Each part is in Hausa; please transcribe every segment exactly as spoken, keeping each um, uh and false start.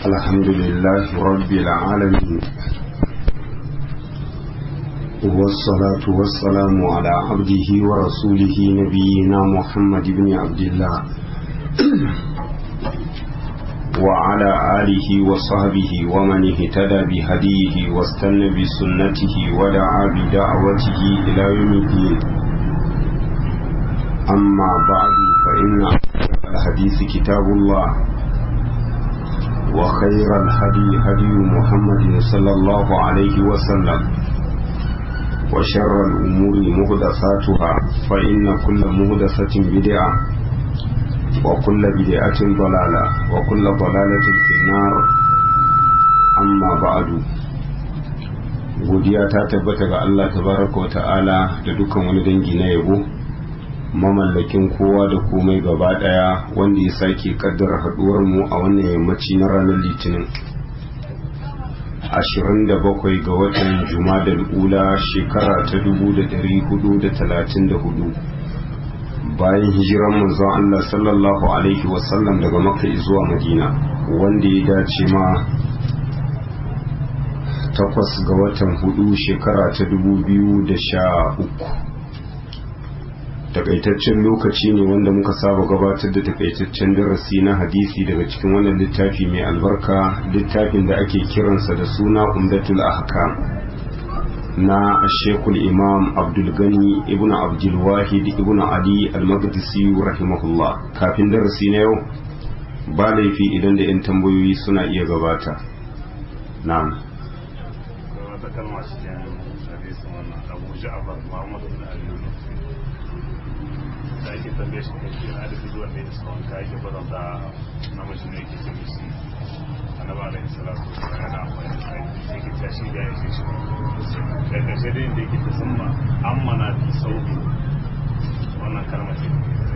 الحمد لله رب العالمين والصلاة والسلام على عبده ورسوله نبينا محمد بن عبد الله وعلى آله وصحبه ومن اهتدى بهديه واستنى بسنته ودعا بدعوته إلى يوم الدين. أما بعد فإن الحديث كتاب الله وخير الهدي هدي محمد صلى الله عليه وسلم وشر الأمور محدثاتها فإن كل محدثة بدعة وكل بدعة ضلالة وكل ضلالة في النار. أما بعد godiya ta tabbata ga Allah tabaraka wa ta'ala da dukkan wani dangi na yabo, mamallakin kowa da komai gaba daya, wanda ya sake kaddara haduwar mu a wannan yammaci na ranar litinin ashirin da bakwai ga watan Jumadal Ula shekara ta dubu da dari hudu da talatin da hudu bayan hijiran manzon Allah sallallahu alaihi wasallam daga Makka zuwa Madina, wanda ya dace ma takwas ga watan hudu shekara ta dubu biyu da sha uku. Takaitaccen lokaci ne wanda muka saba gabatar da takaitaccen darasi na hadisi daga cikin wannan littafi mai albarka, littafin da ake kiransa da suna Umdatul Ahkam na Sheikhul Imam Abdul Gani ibn Abdul Wahid ibn Ali al-Maqdisi rahimahullah. Kafin darasi na yau ba laifi idan da 'yan tambayoyi suna iya gabata. Na'am. da ake tambaye shi kai yana da bidiyon da ya tsawon ka yake bazanta namiji ne yake ce musu annaba alaihi salatu wasallam yana amfani da aiki yake ta shi da yake shi da kashe da inda yake ta samma amma na fi sauki wannan kalmar ce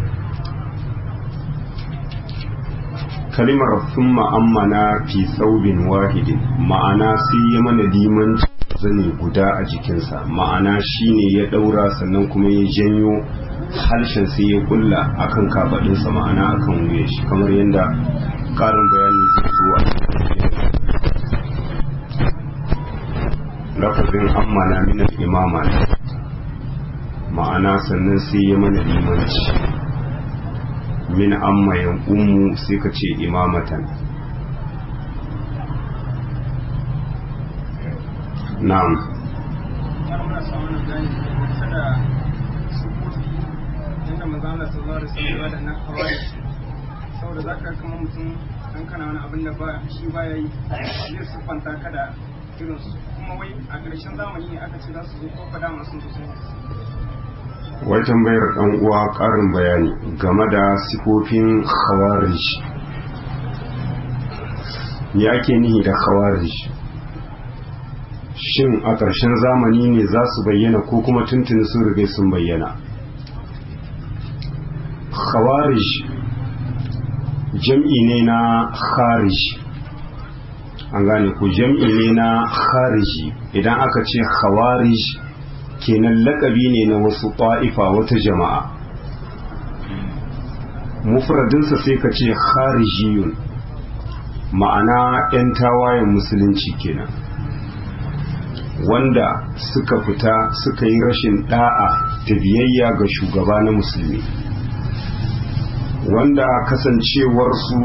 kalimar thumma ammana fi saubin wahidin, ma'ana sai ya mana limanci zane guda a jikinsa, ma'ana shine ya daura sannan kuma ya janyo harshen sai ya kulla akan kafadinsa, ma'ana akan wuya shi, kamar yadda karin bayani zai zo a lafazin ammana min al-imama, ma'ana sannan sai ya mana limanci. Min amma yan ummu sai ka ce imamatan. Na'am. saboda za ka kama mutum dan kana wani abin da ba shi ba ya yi zai siffanta ka da irinsu, kuma wai a ƙarshen zamani ne aka ce za su zo ko fada masu sosai. Wai tambayar ɗan uwa ƙarin bayani game da sifofin khawarij. Me ake nihi da khawarij? Shin a ƙarshen zamani ne za su bayyana ko kuma tuntuni sun riga sun bayyana? Khawarij jam'i ne na kharij, an gane ku, jam'i ne na khariji. Idan aka ce khawarij kenan lakabi ne na wasu ta'ifa, wata jama'a. Mufradinsa sai ka ce kharijiyun, ma'ana 'yan tawayen musulunci kenan, wanda suka fita suka yi rashin da'a da biyayya ga shugaba na musulmi, wanda kasancewarsu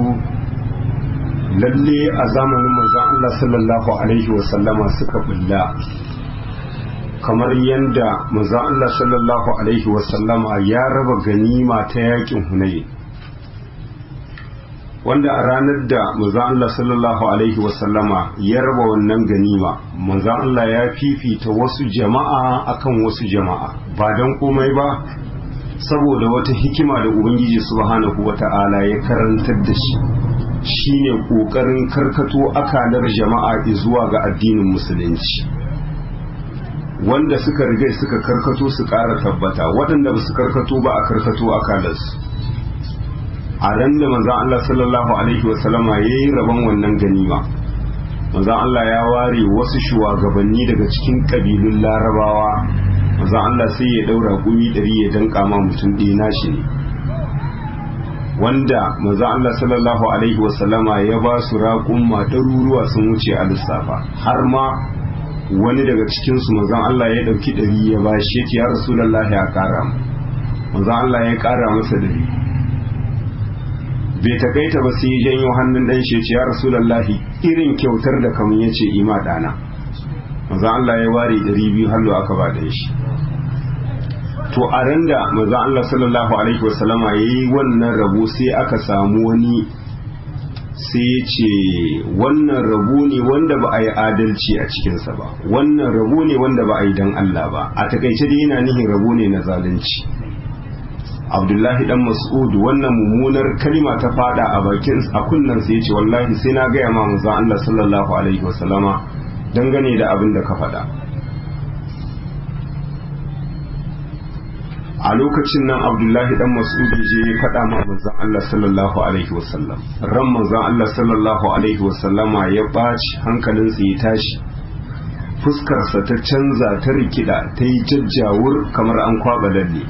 lalle a zamanin manzon Allah sallallahu alaihi wasallama suka bulla, kamar yadda manzon Allah sallallahu alaihi wasallama ya raba ganima ta yakin Hunayn, wanda a ranar da manzon Allah sallallahu alaihi wasallama ya raba wannan ganima, manzon Allah ya fifita wasu jama'a akan wasu jama'a, ba dan komai ba saboda wata hikima da Ubangiji subhanahu wata'ala ya karantar da shi, shine kokarin karkato akalar jama'a zuwa ga addinin musulunci. Wanda suka riga suka karkato su ƙara tabbata, waɗanda ba su karkato ba a karkato akalarsu. A ran da manzan Allah sallallahu alaihi wasallama ya yi rabon wannan ganima, manzan Allah ya ware wasu shugabanni daga cikin ƙabilun larabawa, manzan Allah sai ya ɗaura gumi ɗari ya danƙa ma mutum ɗaya nashi ne. wanda manzo Allah sallallahu alaihi wasallama ya ba su raƙumma ɗaruruwa sun wuce a lissafa, har ma wani daga cikinsu manzo Allah ya ɗauki ɗari ya ba shi, ya ce ya Rasulullahi ya ƙara mu, manzo Allah ya ƙara masa ɗari. Bai takaita ba sai ya janyo hannun ɗan shi ya ce ya Rasulullahi irin kyautar da kamun ya ce ima ɗana. Manzo Allah ya ware ɗari biyu hallo aka ba ɗan shi. To a ran da manzo Allah sallallahu alaihi wasallama yayi wannan rabo sai aka samu wani sai ya ce wannan rabo ne wanda ba a yi adalci a cikinsa ba, wannan rabo ne wanda ba a yi dan Allah ba, a takaice dai yana nihin rabo ne na zalunci. Abdullahi dan Mas'ud wannan mummunar kalima ta fada a bakin a kunnan sai ya ce wallahi sai na gaya ma manzo Allah sallallahu alaihi wasallama dangane da abin da ka faɗa. A lokacin nan Abdullahi dan Mas'ud je ya faɗa ma manzon Allah sallallahu alaihi wasallam, ran manzon Allah sallallahu alaihi wasallama ya ɓaci, hankalinsa ya tashi, fuskarsa ta canza ta rikida ta yi jajjawur kamar an kwaba lalle.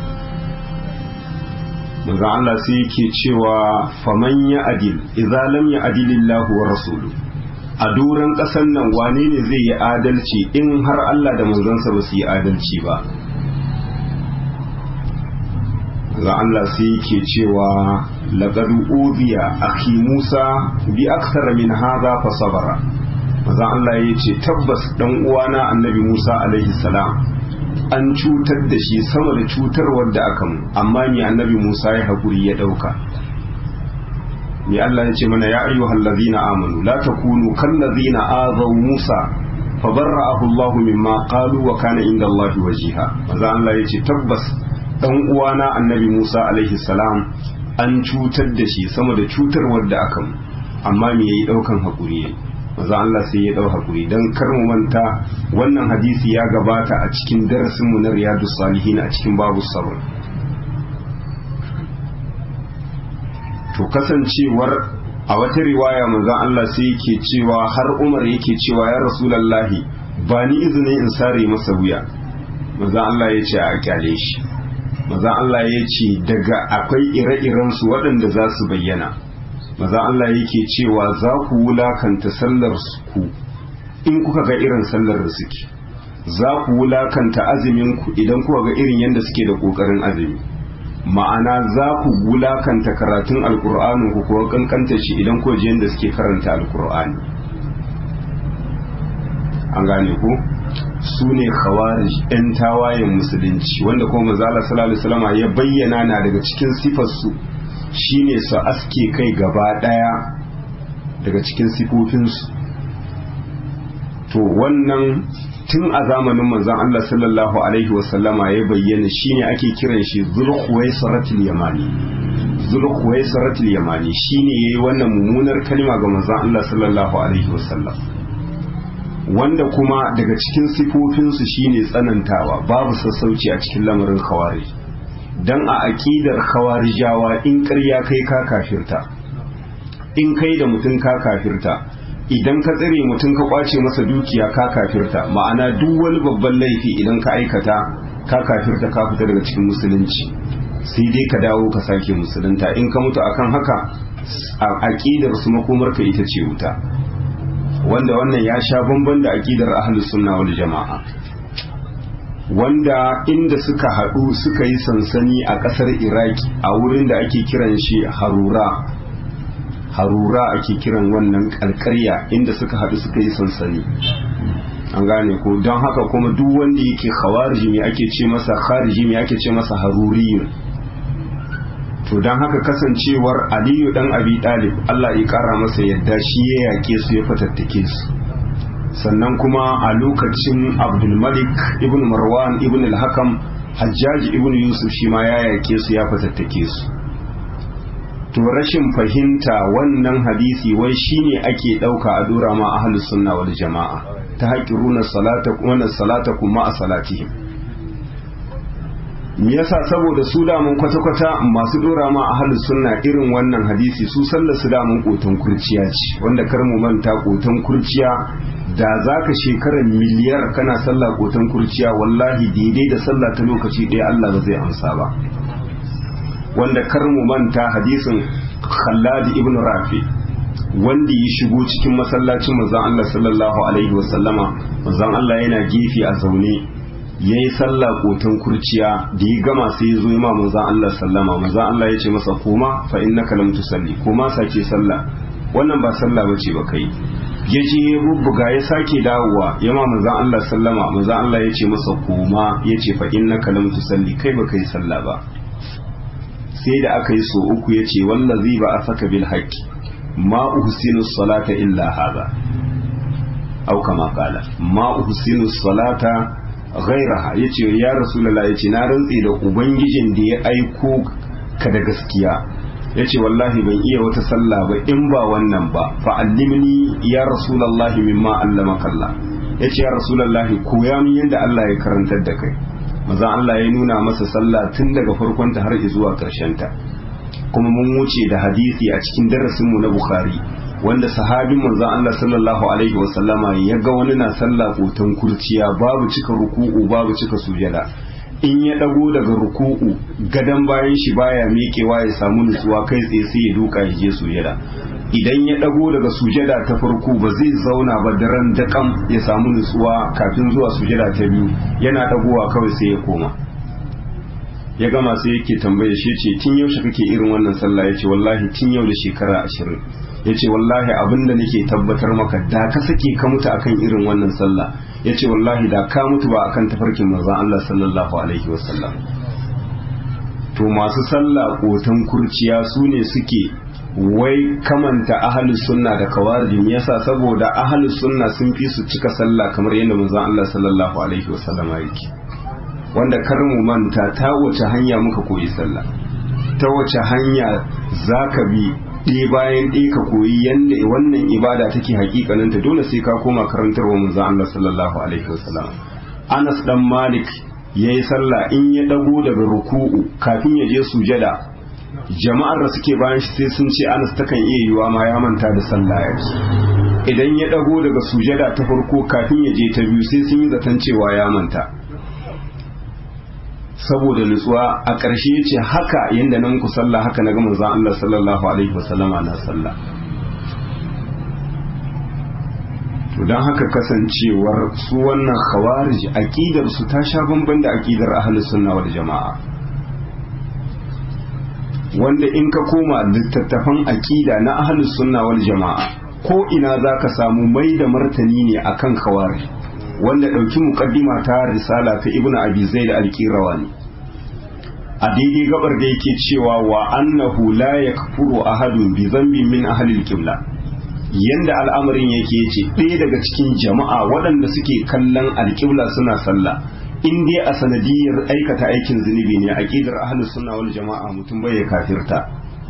Manzon Allah sai yake cewa faman ya adil idza lam ya adilillahu wa rasuluhu, a doron ƙasar nan wane ne zai yi adalci in har Allah da manzansa ba su yi adalci ba? ga Allah sai yake cewa laqad uziya akhi Musa bi akthar min hadha fa sabara. Maza Allah yace tabbas dan uwana annabi Musa alaihi salam an cutar da shi sama da cutarwar da aka mu, amma ni annabi Musa ya hakuri ya dauka. Ni Allah yace mana ya ayyuhal ladhina amanu la takunu kal ladhina azaw Musa fabarra'ahu Allah mimma qalu wa kana inda Allah wajiha. Maza Allah yace tabbas dan uwana annabi Musa alaihi salam an cutar da shi sama da cutarwar da aka mu, amma me yayi daukan hakuri. Maza Allah sai ya dau hakuri, dan kar mu manta wannan hadisi ya gabata a cikin darasin mu na Riyadus Salihin a cikin babu sabr. To kasancewar a wata riwaya manzon Allah sai yake cewa har Umar yake cewa ya Rasulullahi ba ni izinin in sare masa wuya. Manzon Allah ya ce a kyale shi. Maza Allah ya ce daga akwai ire-iren su waɗanda za su bayyana. Maza Allah yake cewa za ku wulakanta sallar ku in kuka ga irin sallar da suke, za ku wulakanta azumin ku idan kuka ga irin yadda suke da ƙoƙarin azumi, ma'ana za ku wulakanta karatun alƙur'anin ku kuwa kankanta shi idan kuka ji yadda suke karanta alƙur'ani. An gane ku? Su ne khawarij, 'yan tawayen musulunci, wanda kuma manzala sallallahu alaihi wasallam ya bayyana na daga cikin sifarsu shine su aske kai gaba daya daga cikin sifofinsu. To wannan tun a zamanin manzon Allah sallallahu alaihi wasallama ya bayyana, shine ake kiran shi zulkhuwaisaratul yamani. zulkhuwaisaratul yamani shine yayi wannan mummunar kalma ga manzon Allah sallallahu alaihi wasallam, wanda kuma daga cikin sifofinsu shine tsanantawa, babu sassauci a cikin lamarin khawarij. Dan a aqidar khawarijawa in ƙarya kai ka kafirta, in kai da mutum ka kafirta, idan ka tsare mutum ka kwace masa dukiya ka kafirta, ma'ana duk wani babban laifi idan ka aikata ka kafirta, ka fita daga cikin musulunci, sai dai ka dawo ka sake musulunta. In ka mutu akan haka a aqidar su makomarka ita ce wuta, wanda wannan ya sha bamban da aqidar ahlus sunna wal jama'a, wanda inda suka haɗu suka yi sansani a ƙasar Iraki a wurin da ake kiran shi Harura. Harura ake kiran wannan alƙarya inda suka haɗu suka yi sansani. An gane ko, don haka kuma duk wanda yake khawariji ne ake ce masa khariji ne ake ce masa haruriyun. To don haka kasancewar Aliyu dan Abi Talib Allah ya kara masa yadda shi ya yake su ya fatattake su, sannan kuma a lokacin Abdul Malik ibn Marwan ibn al-Hakam, Hajjaj ibn Yusuf shi ma ya yake su ya fatattake su. To rashin fahimta wannan hadisi wai shine ake dauka a dora ma ahlus sunna wal jama'a, ta haƙiruna salata kuma salata kuma a salatihim. Me yasa? Saboda su damun kwata-kwata masu dora ma ahlus sunna irin wannan hadisi, su sallar su damun kotan kurciya ce, wanda kar mu manta kotan kurciya da zaka shekarar miliyar kana sallah kotan kurciya, wallahi daidai da sallah ta lokaci ɗaya Allah ba zai amsa ba. wanda kar mu manta hadisin Khallad ibn Rafi wanda ya shigo cikin masallacin manzon Allah sallallahu alaihi wasallama, manzon Allah yana gefe a zaune yayi sallah kotan kurciya, da ya gama sai ya zo ma manzon Allah sallama, manzon Allah ya ce masa koma fa innaka lam tusalli, koma sake sallah, wannan ba sallah bace ba kai. Ya je ya bubbuga ya sake dawowa ya ma manzon Allah sallama, manzon Allah ya ce masa koma, ya ce fa innaka lam tusalli, kai ba kai sallah ba. Sai da aka yi so uku ya ce wallazi ba asaka bil haqqi ma uhsinu salata illa hadha, au kama kala ma uhsinu salata ghairaha, yace ya rasulullah, yace na rantsi da ubangijin da ya aiko ka da gaskiya, yace wallahi ban iya wata sallah ba in ba wannan ba, fa allimni ya rasulullah mimma allamaka Allah, yace ya rasulullah koya min yanda Allah ya karantar da kai. Maza Allah ya nuna masa sallah tun daga farkon ta har zuwa karshen ta. Kuma mun wuce da hadisi a cikin darasin mu na Bukhari wanda sahabin manzo Allah sallallahu alaihi wasallama ya ga wani na sallah kotan kurciya, babu cika ruku'u babu cika sujada. In ya dago daga ruku'u gadan bayan shi baya miƙewa ya samu nutsuwa, kai tsaye sai ya duka ya je sujada. Idan ya dago daga sujada ta farko ba zai zauna ba daren dakam ya samu nutsuwa kafin zuwa sujada ta biyu, yana dagowa kawai sai ya koma. Ya gama sai yake tambaye shi, ce tun yaushe kake irin wannan sallah? Yace wallahi tun yau da shekara ashirin. Yace wallahi abinda nake tabbatar maka da ka sake ka mutu akan irin wannan sallah, yace wallahi da ka mutu ba akan tafarkin manzon Allah sallallahu alaihi wasallam. To masu sallah kotan kurciya su ne suke wai kamanta ahlus sunna da kawarij. Yasa saboda ahlus sunna sun fi su cika sallah kamar yadda manzon Allah sallallahu alaihi wasallam yake. Wanda kar mu manta ta wace hanya muka koyi sallah, ta wace hanya zaka bi ɗaya bayan ɗaya ka koyi yanda wannan ibada take hakikaninta, dole sai ka koma karantarwa manzon Allah sallallahu alaihi wasallam. Anas dan Malik yayi sallah, in ya dago daga ruku'u kafin ya je sujada, jama'ar da suke bayan shi sai sun ce Anas takan iya yiwa ma ya manta da sallah yake. Idan ya dago daga sujada ta farko kafin ya je ta biyu sai sun yi zaton cewa ya manta. Saboda nutsuwa a ƙarshe ya ce haka yadda nan ku sallah haka na ga manzon Allah sallallahu alaihi wasallama na sallah. To don haka kasancewar su wannan khawarij aqidar su ta sha bamban da aqidar ahlus sunna wal jama'a, wanda in ka koma littattafan aqida na ahlus sunna wal jama'a ko ina zaka samu mai da martani ne akan khawarij, wanda ɗauki muƙaddima ta risala ta ibnu abi zaid al-qirawani a daidai gabar da yake cewa wa annahu la yakfuru ahadun bi dhanbin min ahli al-qibla, yanda al'amarin yake yace ɗaya daga cikin jama'a waɗanda suke kallon al-qibla suna sallah, in dai a sanadiyar aikata aikin zunubi ne, aqidar ahlus sunna wal jama'a mutum bai kafirta.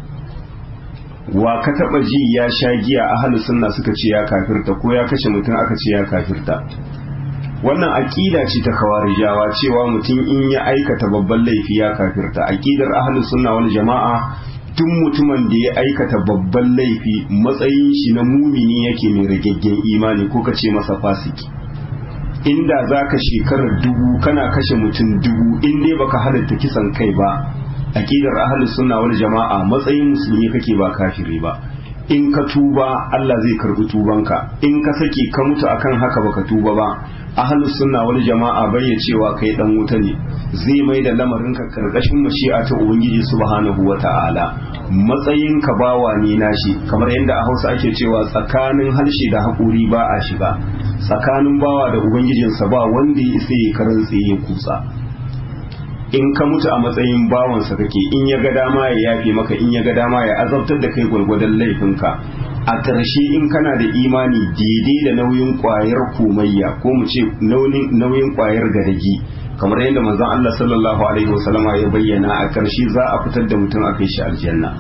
Wa ka taba ji ya sha giya ahlus sunna suka ce ya kafirta, ko ya kashe mutum aka ce ya kafirta? Wannan aqida ce ta kawarijawa cewa mutum in ya aikata babban laifi ya kafirta. Aqidar ahlus sunna wal jama'a duk mutumin da ya aikata babban laifi matsayin shi na mumini yake mai ragaggen imani, ko kace masa fasiki. Inda zaka shekarar dubu kana kashe mutum dubu in dai baka halatta kisan kai ba, aqidar ahlus sunna wal jama'a matsayin musulmi kake ba kafiri ba. In ka tuba Allah zai karbi tubanka, in ka sake ka mutu akan haka baka tuba ba, ahlus sunna wal jama'a bayya cewa kai dan wuta ne, zai mai da lamarin ka karkashin mashi'a ta ubangiji subhanahu wata'ala. Matsayin ka bawa ne nashi, kamar yadda a Hausa ake cewa tsakanin harshe da hakuri ba a shiga, tsakanin bawa da ubangijinsa ba wanda ya isa ya karantse ya kusa. In ka mutu a matsayin bawansa kake, in ya ga dama ya yafe maka, in ya ga dama ya azabtar da kai gwargwadon laifinka. A ƙarshe in kana da imani daidai da nauyin ƙwayar komayya, ko mu ce nauyin ƙwayar gadagi, kamar yadda manzon Allah sallallahu alaihi wasallama ya bayyana, a ƙarshe za a fitar da mutum a kai shi aljanna.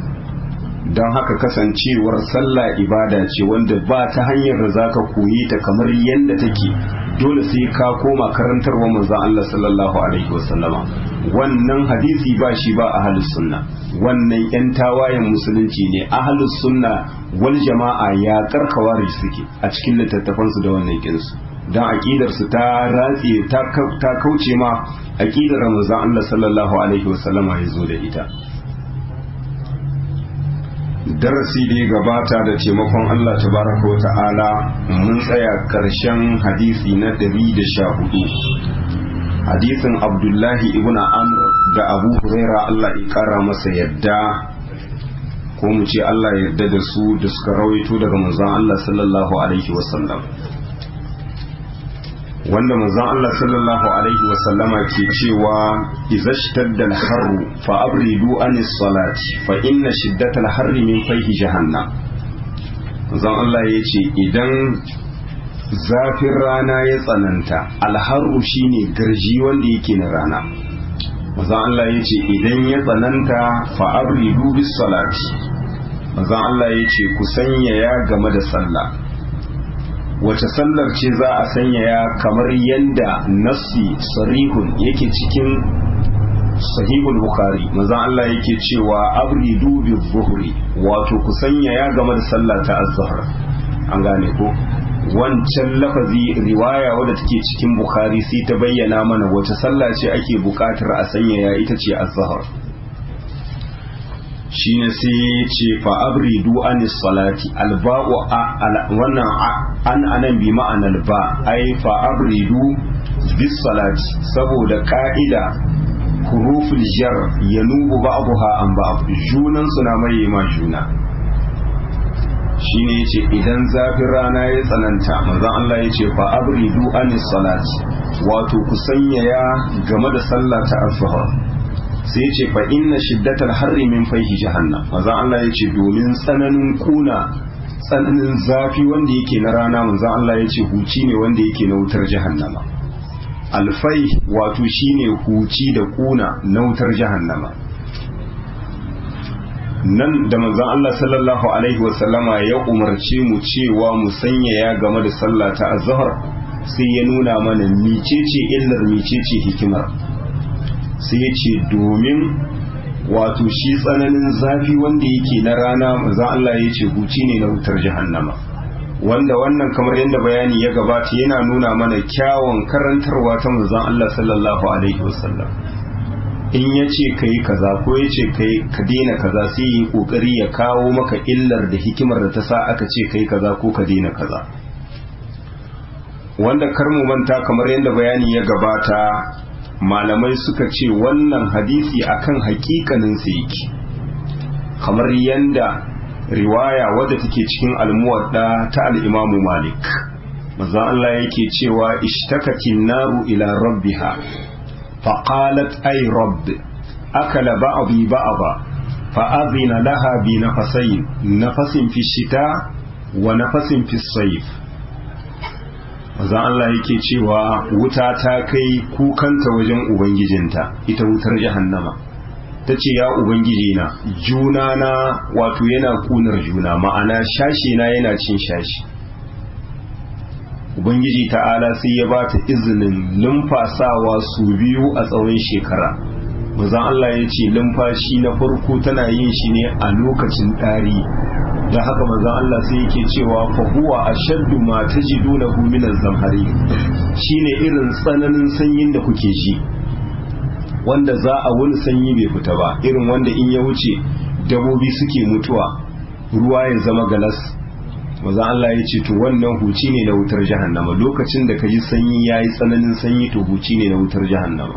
Don haka kasancewar sallah ibada ce wanda ba ta hanyar da zaka koyi ta kamar yadda take, dole sai ka koma karantarwa manzon Allah sallallahu alaihi wasallama. Wannan hadisi ba shi ba ahlus sunna, wannan yan tawayen musulunci ne. Ahlus sunna wal jama'a ya karkawari suke a cikin littattafansu da wannan kinsu. don aƙidarsu ta ratse ta kauce ma aƙidar manzon Allah sallallahu alaihi wasallama ya zo da ita. Darasi da ya gabata da taimakon Allah tabaraka wa ta'ala mun tsaya ƙarshen hadisi na ɗari da sha hudu, hadisin Abdullahi ibn Amr da Abu Huraira Allah ya ƙara masa yadda, ko mu ce Allah ya yarda da su, da suka rawaito daga manzon Allah sallallahu alaihi wasallam, wanda manzon Allah sallallahu alaihi wasallama ke cewa idza shtadda al-harru fa abridu anis salati fa inna shiddatal harri min fayhi jahannam. Manzon Allah yace idan zafin rana ya tsananta, al-harru shine garji wanda yake na rana, manzon Allah yace idan ya tsananta fa abridu bis salati, manzon Allah yace ku sanyaya game da sallah. Wace sallar ce za a sanyaya? Kamar yadda nassi sarihun yake cikin sahihul bukhari, manzon Allah yake cewa abridu bi-dhuhri, wato ku sanyaya game da sallah ta az-zuhr. An gane ko wancan lafazi riwaya wadda take cikin bukhari sai ta bayyana mana wace sallah ce ake bukatar a sanyaya, ita ce az-zuhr. Shine sai ce fa abridu anis salati, alba'u wannan an anan bi ma'anar ba, ai fa abridu bis salati, saboda ka'ida huruful jar yanubu ba'daha an ba'd, junan suna mai ma juna. Shine yace idan zafin rana ya tsananta, manzon Allah yace fa abridu anis salati, wato ku sanyaya game da sallah ta az-zuhr. Sai ce fa inna shiddatal harri min fayhi jahannam, manzon Allah yace domin tsananin kuna, tsananin zafi wanda yake na rana, manzon Allah yace huci ne wanda yake na wutar jahannama. Alfai wato shine huci da kuna na wutar jahannama. Nan da manzon Allah sallallahu alaihi wasallama ya umarce mu cewa mu sanyaya game da sallah ta azhar, sai ya nuna mana micece illar micece hikimar. Sai ya ce domin wato shi tsananin zafi wanda yake na rana, manzon Allah ya ce huci ne na wutar jahannama, wanda wannan kamar yadda bayani ya gabata yana nuna mana kyawun karantarwa ta manzon Allah sallallahu alaihi wasallam. In ya ce ka yi kaza ko ya ce ka daina kaza, sai yi kokari ya kawo maka illar da hikimar da ta sa aka ce ka yi kaza ko ka daina kaza. Wanda kar mu manta kamar yadda bayani ya gabata, malamai suka ce wannan hadisi akan hakikanin sa yake, kamar yanda riwaya wadda take cikin almuwadda ta al-Imam Malik, manzon Allah yake cewa ishtakatin naru ila rabbiha faqalat ay rabb akala ba'dhi ba'dha fa'adhina laha bi nafasayn, nafasin fi shita wa nafasin fi sayf. Manzon Allah yake cewa wuta ta kai kukanta wajen ubangijinta, ita wutar jahannama ta ce ya ubangiji na, juna na wato yana kunar juna, ma'ana shashi na yana cin shashi. Ubangiji ta'ala sai ya ba ta izinin lumfasawa su biyu a tsawon shekara. Manzon Allah ya ce lumfashi na farko tana yin shi ne a lokacin ɗari, da haka manzon Allah sai yake cewa fa huwa ashaddu ma tajidunahu min az-zamhari, shine irin tsananin sanyin da kuke ji, wanda za a wani sanyi bai fita ba, irin wanda in ya wuce dabobi suke mutuwa, ruwa ya zama galas. Manzon Allah ya ce to wannan huci ne na wutar jahannama, lokacin da kaji sanyi yayi tsananin sanyi to huci ne na wutar jahannama.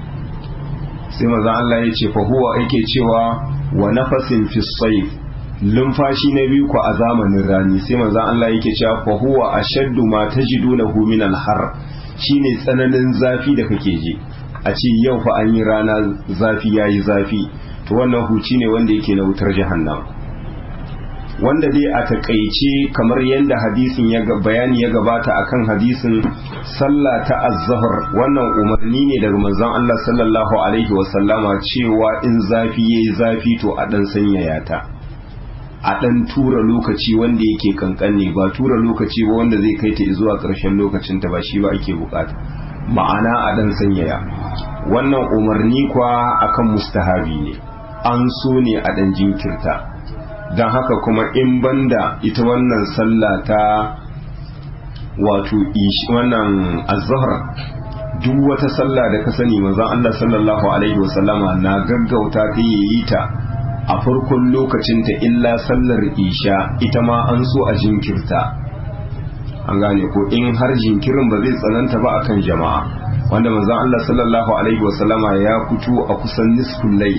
Sai manzon Allah ya ce fa huwa yake cewa wa nafasin fi sayf, lumfashi na biyu ku a zamanin rani. Sai manzon Allah yake cewa fa huwa ashaddu ma tajidunahu min al-har, shine tsananin zafi da kake ji, a ce yau fa an yi rana zafi yayi zafi, to wannan huci ne wanda yake na wutar jahannama. Wanda dai a takaice kamar yadda hadisin ya bayani ya gabata akan hadisin sallah ta az-zuhr, wannan umarni ne daga manzon Allah sallallahu alaihi wasallama cewa in zafi yayi zafi to a dan sanyaya ta, a dan tura lokaci wanda yake kankanne, ba tura lokaci ba wanda zai kai ta zuwa ƙarshen lokacin ta, ba shi ba ake bukata, ma'ana a dan sanyaya. Wannan umarni kwa akan mustahabi ne, an so ne a dan jinkirta. Don haka kuma in banda ita wannan sallah ta wato wannan azhar duk wata sallah da ka sani manzon Allah sallallahu alaihi wasallama na gaggauta ta yi ta a farkon lokacinta illa sallar isha ita ma an so a jinkirta an gane ko in har jinkirin ba zai tsananta ba akan jama'a wanda manzon Allah sallallahu alaihi wasallama ya fito a kusan nisful layl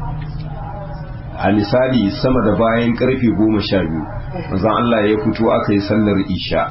a misali sama da bayan karfe goma sha biyu manzon Allah ya fito aka yi sallar isha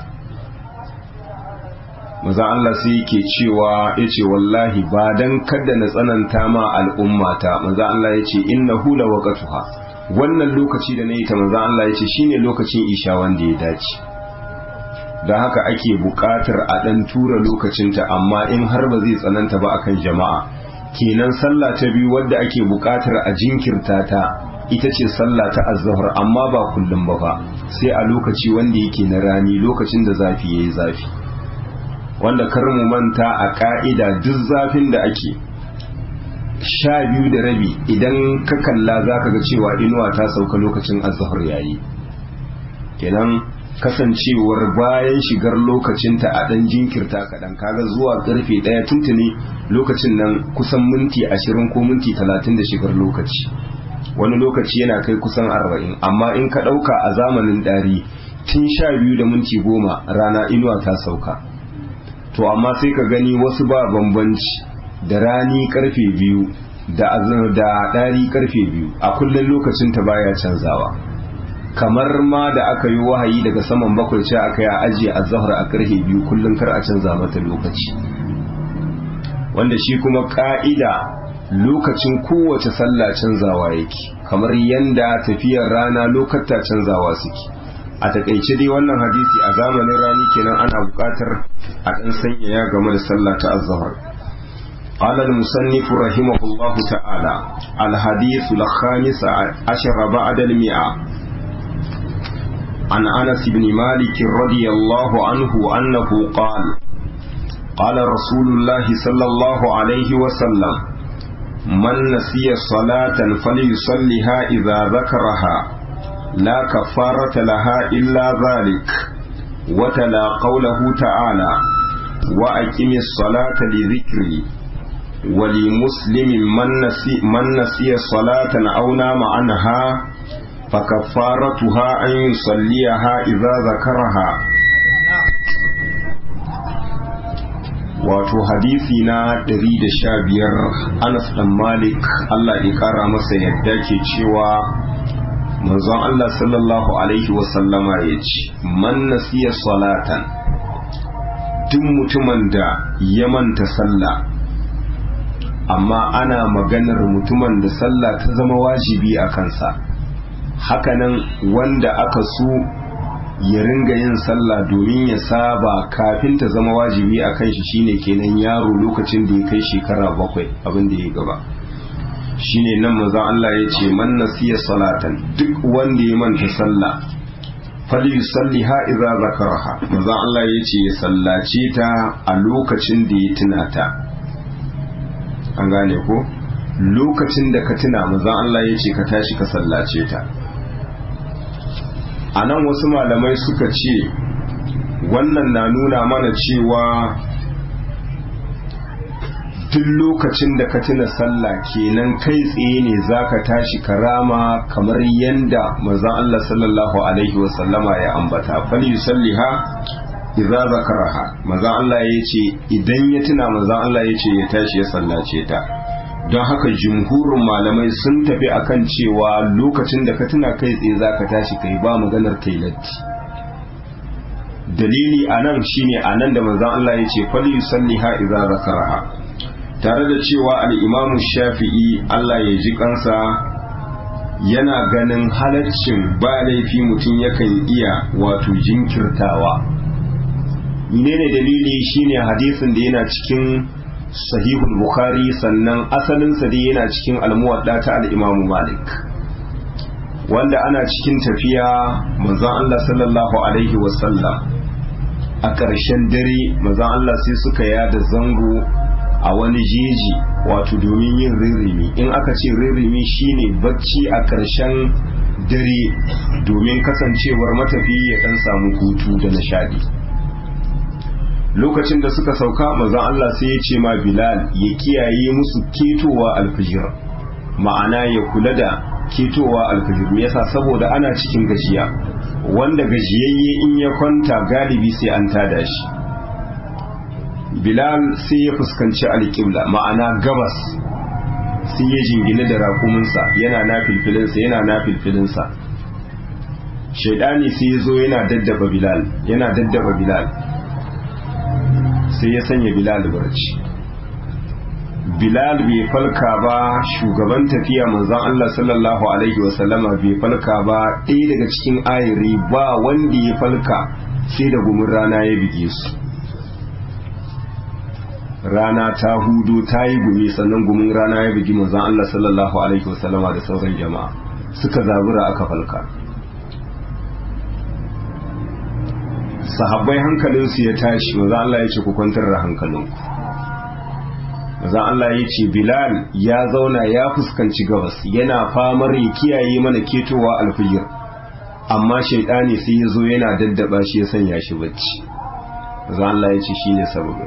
manzon Allah sai yake cewa yace wallahi ba dan kada na tsananta ma al'ummata manzon Allah yace innahu la waqtuha wannan lokaci da nayi ta manzon Allah yace shine lokacin isha wanda ya dace da haka ake buƙatar a dan tura lokacinta amma in har ba zai tsananta ba akan jama'a kenan sallah ta biyu wadda ake buƙatar a jinkirta ta ita ce sallah ta azhar amma ba kullum ba fa sai a lokaci wanda yake na rani lokacin da zafi yayi zafi wanda kar mu manta a ka'ida duk zafin da ake sha biyu da rabi idan ka kalla zaka ga cewa inuwa ta sauka lokacin azhar yayi kenan kasancewar bayan shigar lokacinta a dan jinkirta kaɗan kaga zuwa karfe ɗaya tuntuni lokacin nan kusan minti ashirin ko minti talatin da shigar lokaci wani lokaci yana kai kusan arba'in amma in ka ɗauka a zamanin ɗari tun sha biyu da minti goma rana inuwa ta sauka to amma sai ka gani wasu ba bambanci da rani karfe biyu da da ɗari karfe biyu a kullum lokacin ta baya canzawa kamar ma da aka yi wahayi daga saman bakwai ce aka yi a ajiye azhar a karfe biyu kullum kar a canza mata lokaci wanda shi kuma ka'ida lokacin kowace sallah canzawa yake kamar yanda tafiyar rana lokata canzawa suke a takaice dai wannan hadisi a zamanin rani kenan ana buƙatar a ɗan sanyaya game da sallah ta azhar قال المصنف رحمه الله تعالى الحديث الخامس عشر بعد المئة عن أنس بن مالك رضي الله عنه أنه قال قال رسول الله صلى الله عليه وسلم من نسي صلاة فليصلها إذا ذكرها لا كفارة لها إلا ذلك وتلا قوله تعالى وأقم الصلاة لذكري ولمسلم من نسي, من نسي صلاة أو نام عنها فكفارتها أن يصليها إذا ذكرها. wato hadisi na ɗari da sha biyar Anas dan Malik Allah ya kara masa yadda ke cewa manzon Allah sallallahu alaihi wasallama ya ce man nasiya salatan duk mutumin da ya manta sallah amma ana maganar mutumin da sallah ta zama wajibi a kansa hakanan wanda aka so ya ringa yin sallah domin ya saba kafin ta zama wajibi a kan shi shine kenan yaro lokacin da ya kai shekara bakwai abin da ya gaba shine nan manzon Allah ya ce man nasiya salatan duk wanda ya manta sallah falyusalliha idza zakaraha manzon Allah ya ce ya sallace ta a lokacin da ya tuna ta an gane ko lokacin da ka tuna manzon Allah ya ce ka tashi ka sallace ta a nan wasu malamai suka ce wannan na nuna mana cewa duk lokacin da ka tuna sallah kenan kai tsaye ne zaka tashi karama kamar yanda manzon Allah sallallahu alaihi wasallama ya ambata fal yusalliha idza zakaraha manzon Allah yace idan ya tuna manzon Allah yace ya tashi ya sallace ta don haka jumhurin malamai sun tafi akan cewa lokacin da ka tuna kai tsaye zaka tashi kai ba maganar kai latti dalili anan shine anan da manzon Allah yace fal yusalliha idza zakaraha tare da cewa al'imamu shafi'i Allah ya ji kansa yana ganin halaccin ba laifi mutum yakan iya wato jinkirtawa menene dalili shine hadisin da yana cikin sahihul bukhari sannan asalinsa da yana cikin almuwadda ta al'imamu malik wanda ana cikin tafiya manzon Allah sallallahu alaihi wasallam a ƙarshen dare manzon Allah sai suka yada zango a wani jeji wato domin yin ririmi in aka ce ririmi shine bacci a ƙarshen dare domin kasancewar matafiyi ya dan samu hutu da nishadi lokacin da suka sauka manzon Allah sai ya ce ma Bilal ya kiyaye musu ketowa alfijir, ma'ana ya kula da ketowa alfijir. Me yasa? saboda ana cikin gajiya, wanda gajiyayye in ya kwanta galibi sai an tada shi. Bilal sai ya fuskanci alƙibla, ma'ana gabas, sai ya jingine da raƙuminsa yana na filfilinsa yana na filfilinsa shaidani sai ya zo yana daddaba Bilal yana daddaba Bilal sai ya sanya Bilal barci. Bilal bai falka ba, shugaban tafiya manzon Allah sallallahu alaihi wasallama bai falka ba, ɗaya daga cikin ayiri ba wanda ya falka sai da gumin rana ya bige su. Rana ta hudu ta yi gumi, sannan gumin rana ya bigi manzon Allah sallallahu alaihi wasallama da sauran jama'a suka zabura aka falka. Sahabbai hankalinsu ya tashi, manzon Allah ya ce ku kwantar da hankalinku. Manzon Allah ya ce Bilal ya zauna ya fuskanci gabas yana famar ya kiyaye mana ketowa alfijir, amma shaidani sai ya zo yana daddaba shi ya sanya shi bacci. Manzon Allah ya ce shine sababin.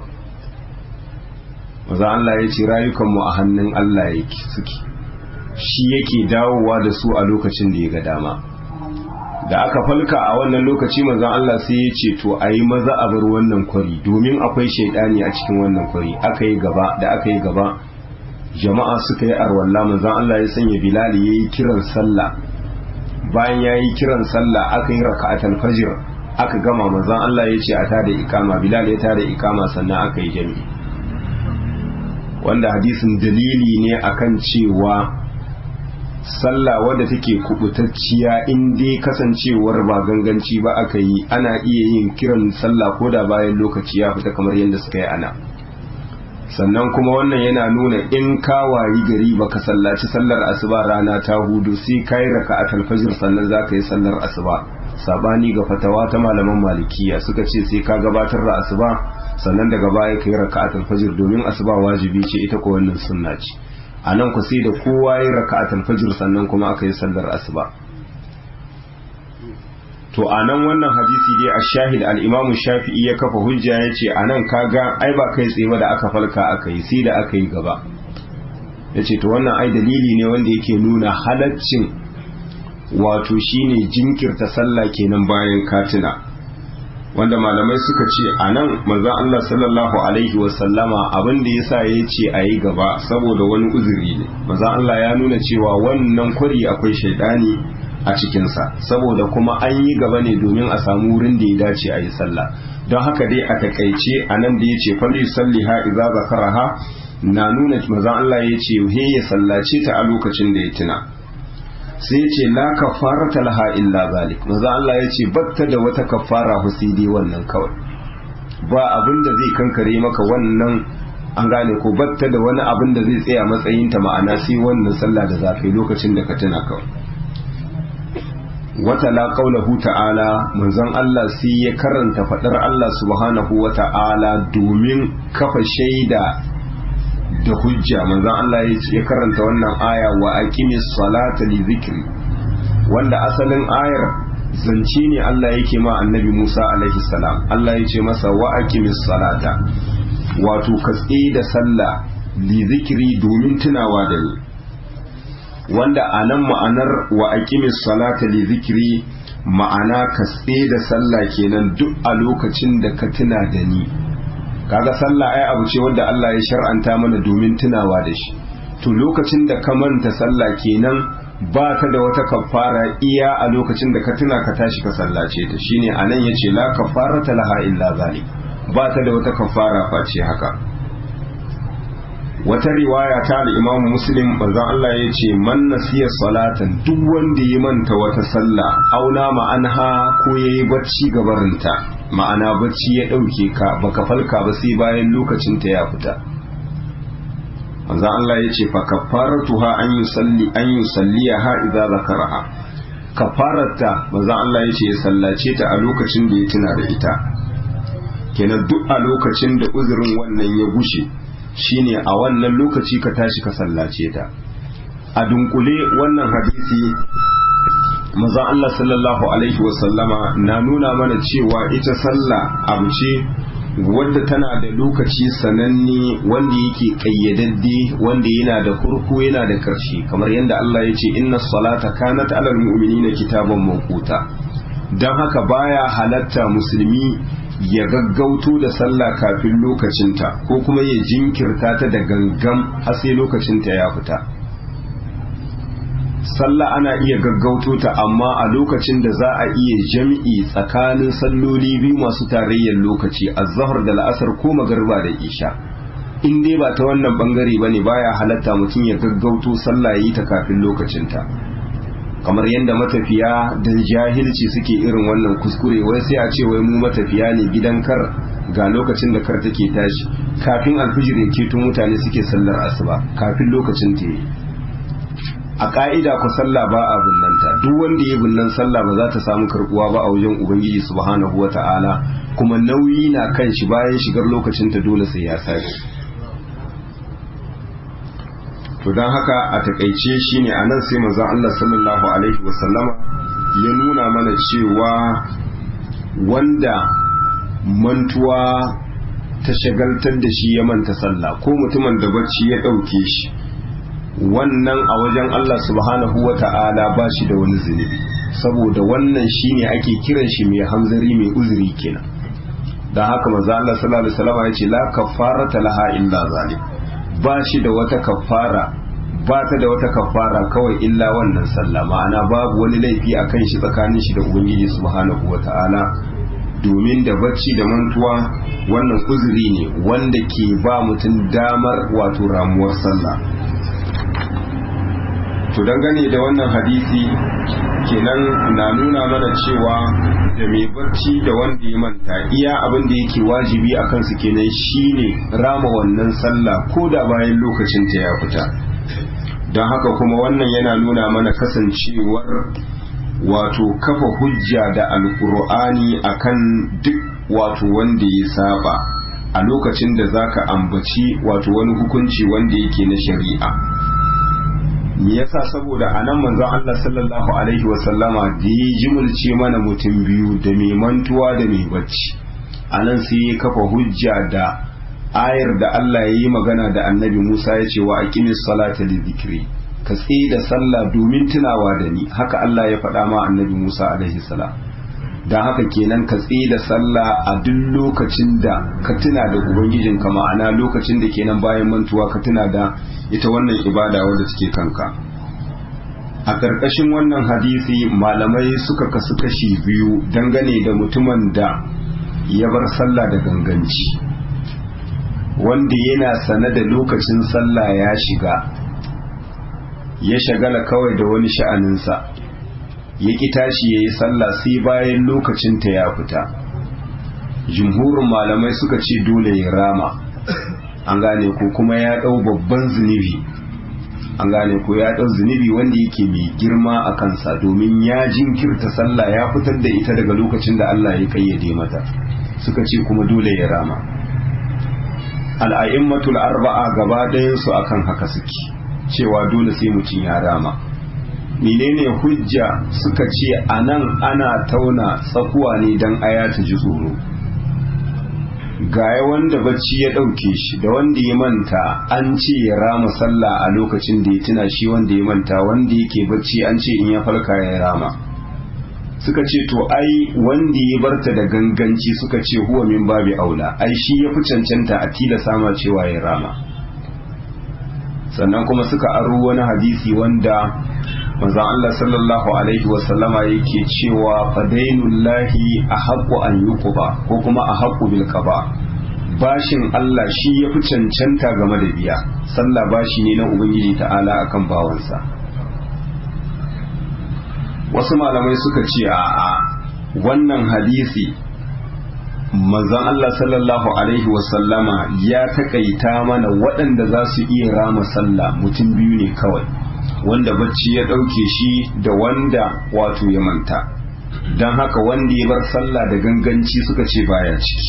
Manzon Allah ya ce rayukanmu a hannun Allah yake suke, shi yake dawowa da su a lokacin da ya ga dama. Da aka falka a wannan lokaci manzon Allah sai ya ce to a yi maza a bar wannan kwari domin akwai shaidani a cikin wannan kwari. Aka yi gaba, da aka yi gaba jama'a suka yi arwalla, manzon Allah ya sanya Bilal ya yi kiran sallah. Bayan ya yi kiran sallah aka yi raka'atul fajr, aka gama manzon Allah ya ce a tada ikama, Bilal ya tada ikama sannan aka yi jami'i. Wanda hadisin dalili ne akan cewa sallah wadda take kubutacciya in dai kasancewar ba ganganci ba aka yi, ana iya yin kiran sallah ko da bayan lokaci ya fita kamar yadda suka yi ana. Sannan kuma wannan yana nuna in ka wayi gari baka sallaci sallar asuba rana ta hudu sai kai raka'atul fajr sannan zaka yi sallar asuba. Sabani ga fatawa ta malaman malikiya suka ce sai ka gabatar da asuba sannan daga baya kai raka'atul fajr domin asuba wajibi ce, ita ko wannan sunna ce. A nan ku sai da kowa ya raka'atul fajr sannan kuma aka yi sallar asuba. To a nan wannan hadisi dai a shahid al-Imam Shafi'i ya kafa hujja ya ce a nan kaga ai ba kai tsaye ba da aka falka aka yi, sai da aka yi gaba. Ya ce to wannan ai dalili ne wanda yake nuna halaccin wato shine jinkirta sallah kenan bayan katina. Wanda malamai suka ce a nan manzon Allah sallallahu alaihi wasallama abin da yasa ya ce a yi gaba saboda wani uzuri ne. Manzon Allah ya nuna cewa wannan kwari akwai shaidani a cikinsa, saboda kuma an yi gaba ne domin a samu wurin da ya dace a yi sallah. Don haka dai a takaice a nan da ya ce falli salliha idza zakaraha na nuna manzon Allah ya ce he ya sallace ta a lokacin da ya tuna. Sai ya ce la kafarata laha illa zalik, manzon Allah ya ce batta da wata kafara husidi wannan kawai, ba abin da zai kankare maka wannan, an gane ko batta da wani abin da zai tsaya matsayinta, ma'ana sai wannan sallah da za ka yi lokacin da ka tuna kawai. Wata la qaulahu ta'ala, manzon Allah sai ya karanta fadar Allah subhanahu wa ta'ala domin kafa shaida da hujja. Manzon Allah ya karanta wannan aya wa aqimis salata li zikri, wanda asalin ayar zance ne Allah yake ma annabi Musa alaihi salam. Allah ya ce masa wa aqimis salata, wato ka tsaye da sallah li zikri domin tunawa da ni. Wanda a nan ma'anar wa aqimis salata li zikri ma'ana ka tsaye da sallah kenan duk a lokacin da ka tuna da ni. Kaga sallah ai abu ce wanda Allah ya shar'anta mana domin tunawa da shi. To lokacin da ka manta sallah kenan ba ka da wata kafara iya a lokacin da ka tuna ka tashi ka sallace ta. Shine anan yace la kafarata laha illa zalik, ba ta da wata kafara face haka. Wata riwaya ta al-Imam Muslim manzon Allah ya ce man nasiya salatan, duk wanda ya manta wata sallah auna ma'anha ko yayi bacci gabarinta, ma'ana bacci ya dauke ka baka falka ba sai bayan lokacin ta ya fita. Manzon Allah ya ce fa kafaratuha an yusalli an yusalliha idza zakaraha, kafarata manzon Allah ya ce ya sallace ta a lokacin da ya tuna da ita. Kenan duk a lokacin da uzurin wannan ya gushe shine a wannan lokaci ka tashi ka sallace ta. A dunkule wannan hadisi manzo Allah sallallahu alaihi wasallama na nuna mana cewa ita sallah abu ce wadda tana da lokaci sananne wanda yake kayyadadde wanda yana da farko yana da karshe kamar yadda Allah ya ce inna salata kanat alal mu'minina kitaban mawquta dan haka baya halatta musulmi ya gaggauto da sallah kafin lokacinta ko kuma ya jinkirta ta da gangam har sai lokacinta ya fita. Sallah ana iya gaggauto ta amma a lokacin da za a iya jam'i tsakanin salloli biyu masu tarayyar lokaci az-zuhr da al-asr ko magriba da isha. In dai ba ta wannan bangare bane baya halatta mutum ya gaggauto sallah yi ta kafin lokacinta. Kamar yadda matafiya dan jahilci suke irin wannan kuskure wai sai a ce wai mu matafiya ne gidan kar ga lokacin da kar take tashi kafin alfijir ya keto mutane suke sallar asuba kafin lokacin ta yi. A ka'ida ku sallah ba a bunnanta duk wanda ya bunnan sallah ba za ta samu karbuwa ba a wajen ubangiji subhanahu wata'ala kuma nauyi na kan shi bayan shigar lokacin ta dole sai ya sake. To don haka a takaice shine anan sai manzon Allah sallallahu alaihi wasallama ya nuna mana cewa wanda mantuwa ta shagaltar da shi ya manta sallah ko mutumin da bacci ya dauke shi wannan a wajen Allah subhanahu wa ta'ala ba shi da wani zunubi saboda wannan shine ake kiran shi mai hamzari mai uzuri kenan dan haka manzo Allah sallallahu alaihi wasallam ya ce la kaffarata laha illa zalim ba shi da wata kaffara ba ta da wata kaffara kawai illa wannan sallah ma'ana babu wani laifi akan shi tsakanin shi da ubangiji subhanahu wa ta'ala domin da bacci da mantuwa wannan uzuri ne wanda ke ba mutum damar wato ramuwar sallah. To dangane da wannan hadisi kenan na nuna mana cewa da mai barci da wanda ya manta iya abin da yake wajibi a kansu kenan shine rama wannan sallah ko da bayan lokacin ta ya fita. Don haka kuma wannan yana nuna mana kasancewar wato kafa hujja da alkur'ani akan duk wato wanda ya saba a lokacin da zaka ambaci wato wani hukunci wanda yake na shari'a. Me yasa saboda anan manzon Allah sallallahu alaihi wa sallama da ya jimulce mana mutum biyu da mai mantuwa da mai bacci anan sai ya kafa hujja da ayar da Allah ya yi magana da annabi Musa ya ce wa aqimis salata li dhikri ka tsaye da sallah domin tunawa da ni haka Allah ya faɗa ma annabi Musa alaihi salam dan haka kenan ka tsaye da sallah a duk lokacin da ka tuna da ubangijinka ma'ana lokacin da kenan bayan mantuwa ka tuna da ita wannan ibada wadda take kanka. A ƙarƙashin wannan hadisi malamai suka kasu kashi biyu dangane da mutumin da ya bar sallah da ganganci wanda yana sane da lokacin sallah ya shiga ya shagala kawai da wani sha'aninsa ya ƙi tashi ya yi sallah sai bayan lokacinta ya fita. Jumhurin malamai suka ce dole ya rama an gane ko kuma ya ɗau babban zunubi an gane ko ya ɗau zunubi wanda yake mai girma a kansa domin ya jinkirta sallah ya fitar da ita daga lokacin da Allah ya kayyade mata suka ce kuma dole ya rama. Al'a'immatul arba'a gaba ɗayansu akan haka suke cewa dole sai mutum ya rama. Menene hujja suka ce anan ana tauna tsakuwa ne don aya ta ji tsoro. Gaya wanda bacci ya ɗauke shi da wanda ya manta an ce ya rama sallah a lokacin da ya tuna shi wanda ya manta wanda yake bacci an ce in ya farka ya rama. Suka ce to ai wanda ya barta da ganganci suka ce huwa min babi aula ai shi ya fi cancanta a tilasa ma cewa ya rama. Sannan kuma suka aro wani hadisi wanda manzon Allah sallallahu alaihi wa sallama yake cewa fadainullahi ahaqqu an yuqba ko kuma ahaqqu bil qaba bashin Allah shi yafi cancanta game da biya sallah bashi ne na ubangiji ta'ala akan bawansa. Wasu malamai suka ce a'a wannan hadisi manzon Allah sallallahu alaihi wa sallama ya takaita mana waɗanda za su iya rama sallah mutum biyu ne kawai wanda bacci ya ɗauke shi da wanda wato ya manta don haka wanda ya bar sallah da ganganci suka ce baya ciki.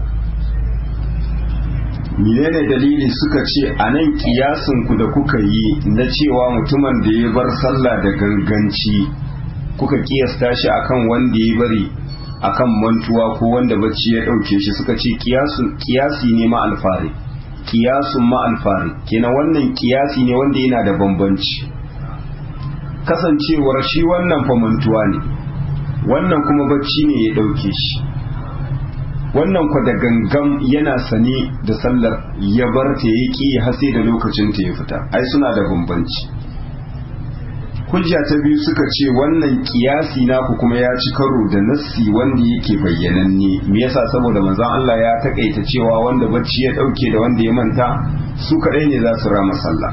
Menene dalili suka ce a nan kiyasin ku da kuka yi na cewa mutumin da ya bar sallah da ganganci kuka kiyasta shi akan wanda ya bari akan mantuwa ko wanda bacci ya dauke shi suka ce kiyasi ne ma alfari kiyasun ma alfari kenan wannan kiyasi ne wanda yana da bambanci kasancewar shi wannan fa mantuwa ne wannan kuma bacci ne ya dauke shi wannan kwa da gangan yana sane da sallar ya bar ta ya ki har sai da lokacin ta ya fita ai suna da bambanci hujja ta biyu suka ce wannan kiyasi naku kuma ya ci karo da nassi wanda yake bayyananne me yasa saboda manzon Allah ya takaita cewa wanda bacci ya dauke da wanda ya manta su kadai ne za su rama sallah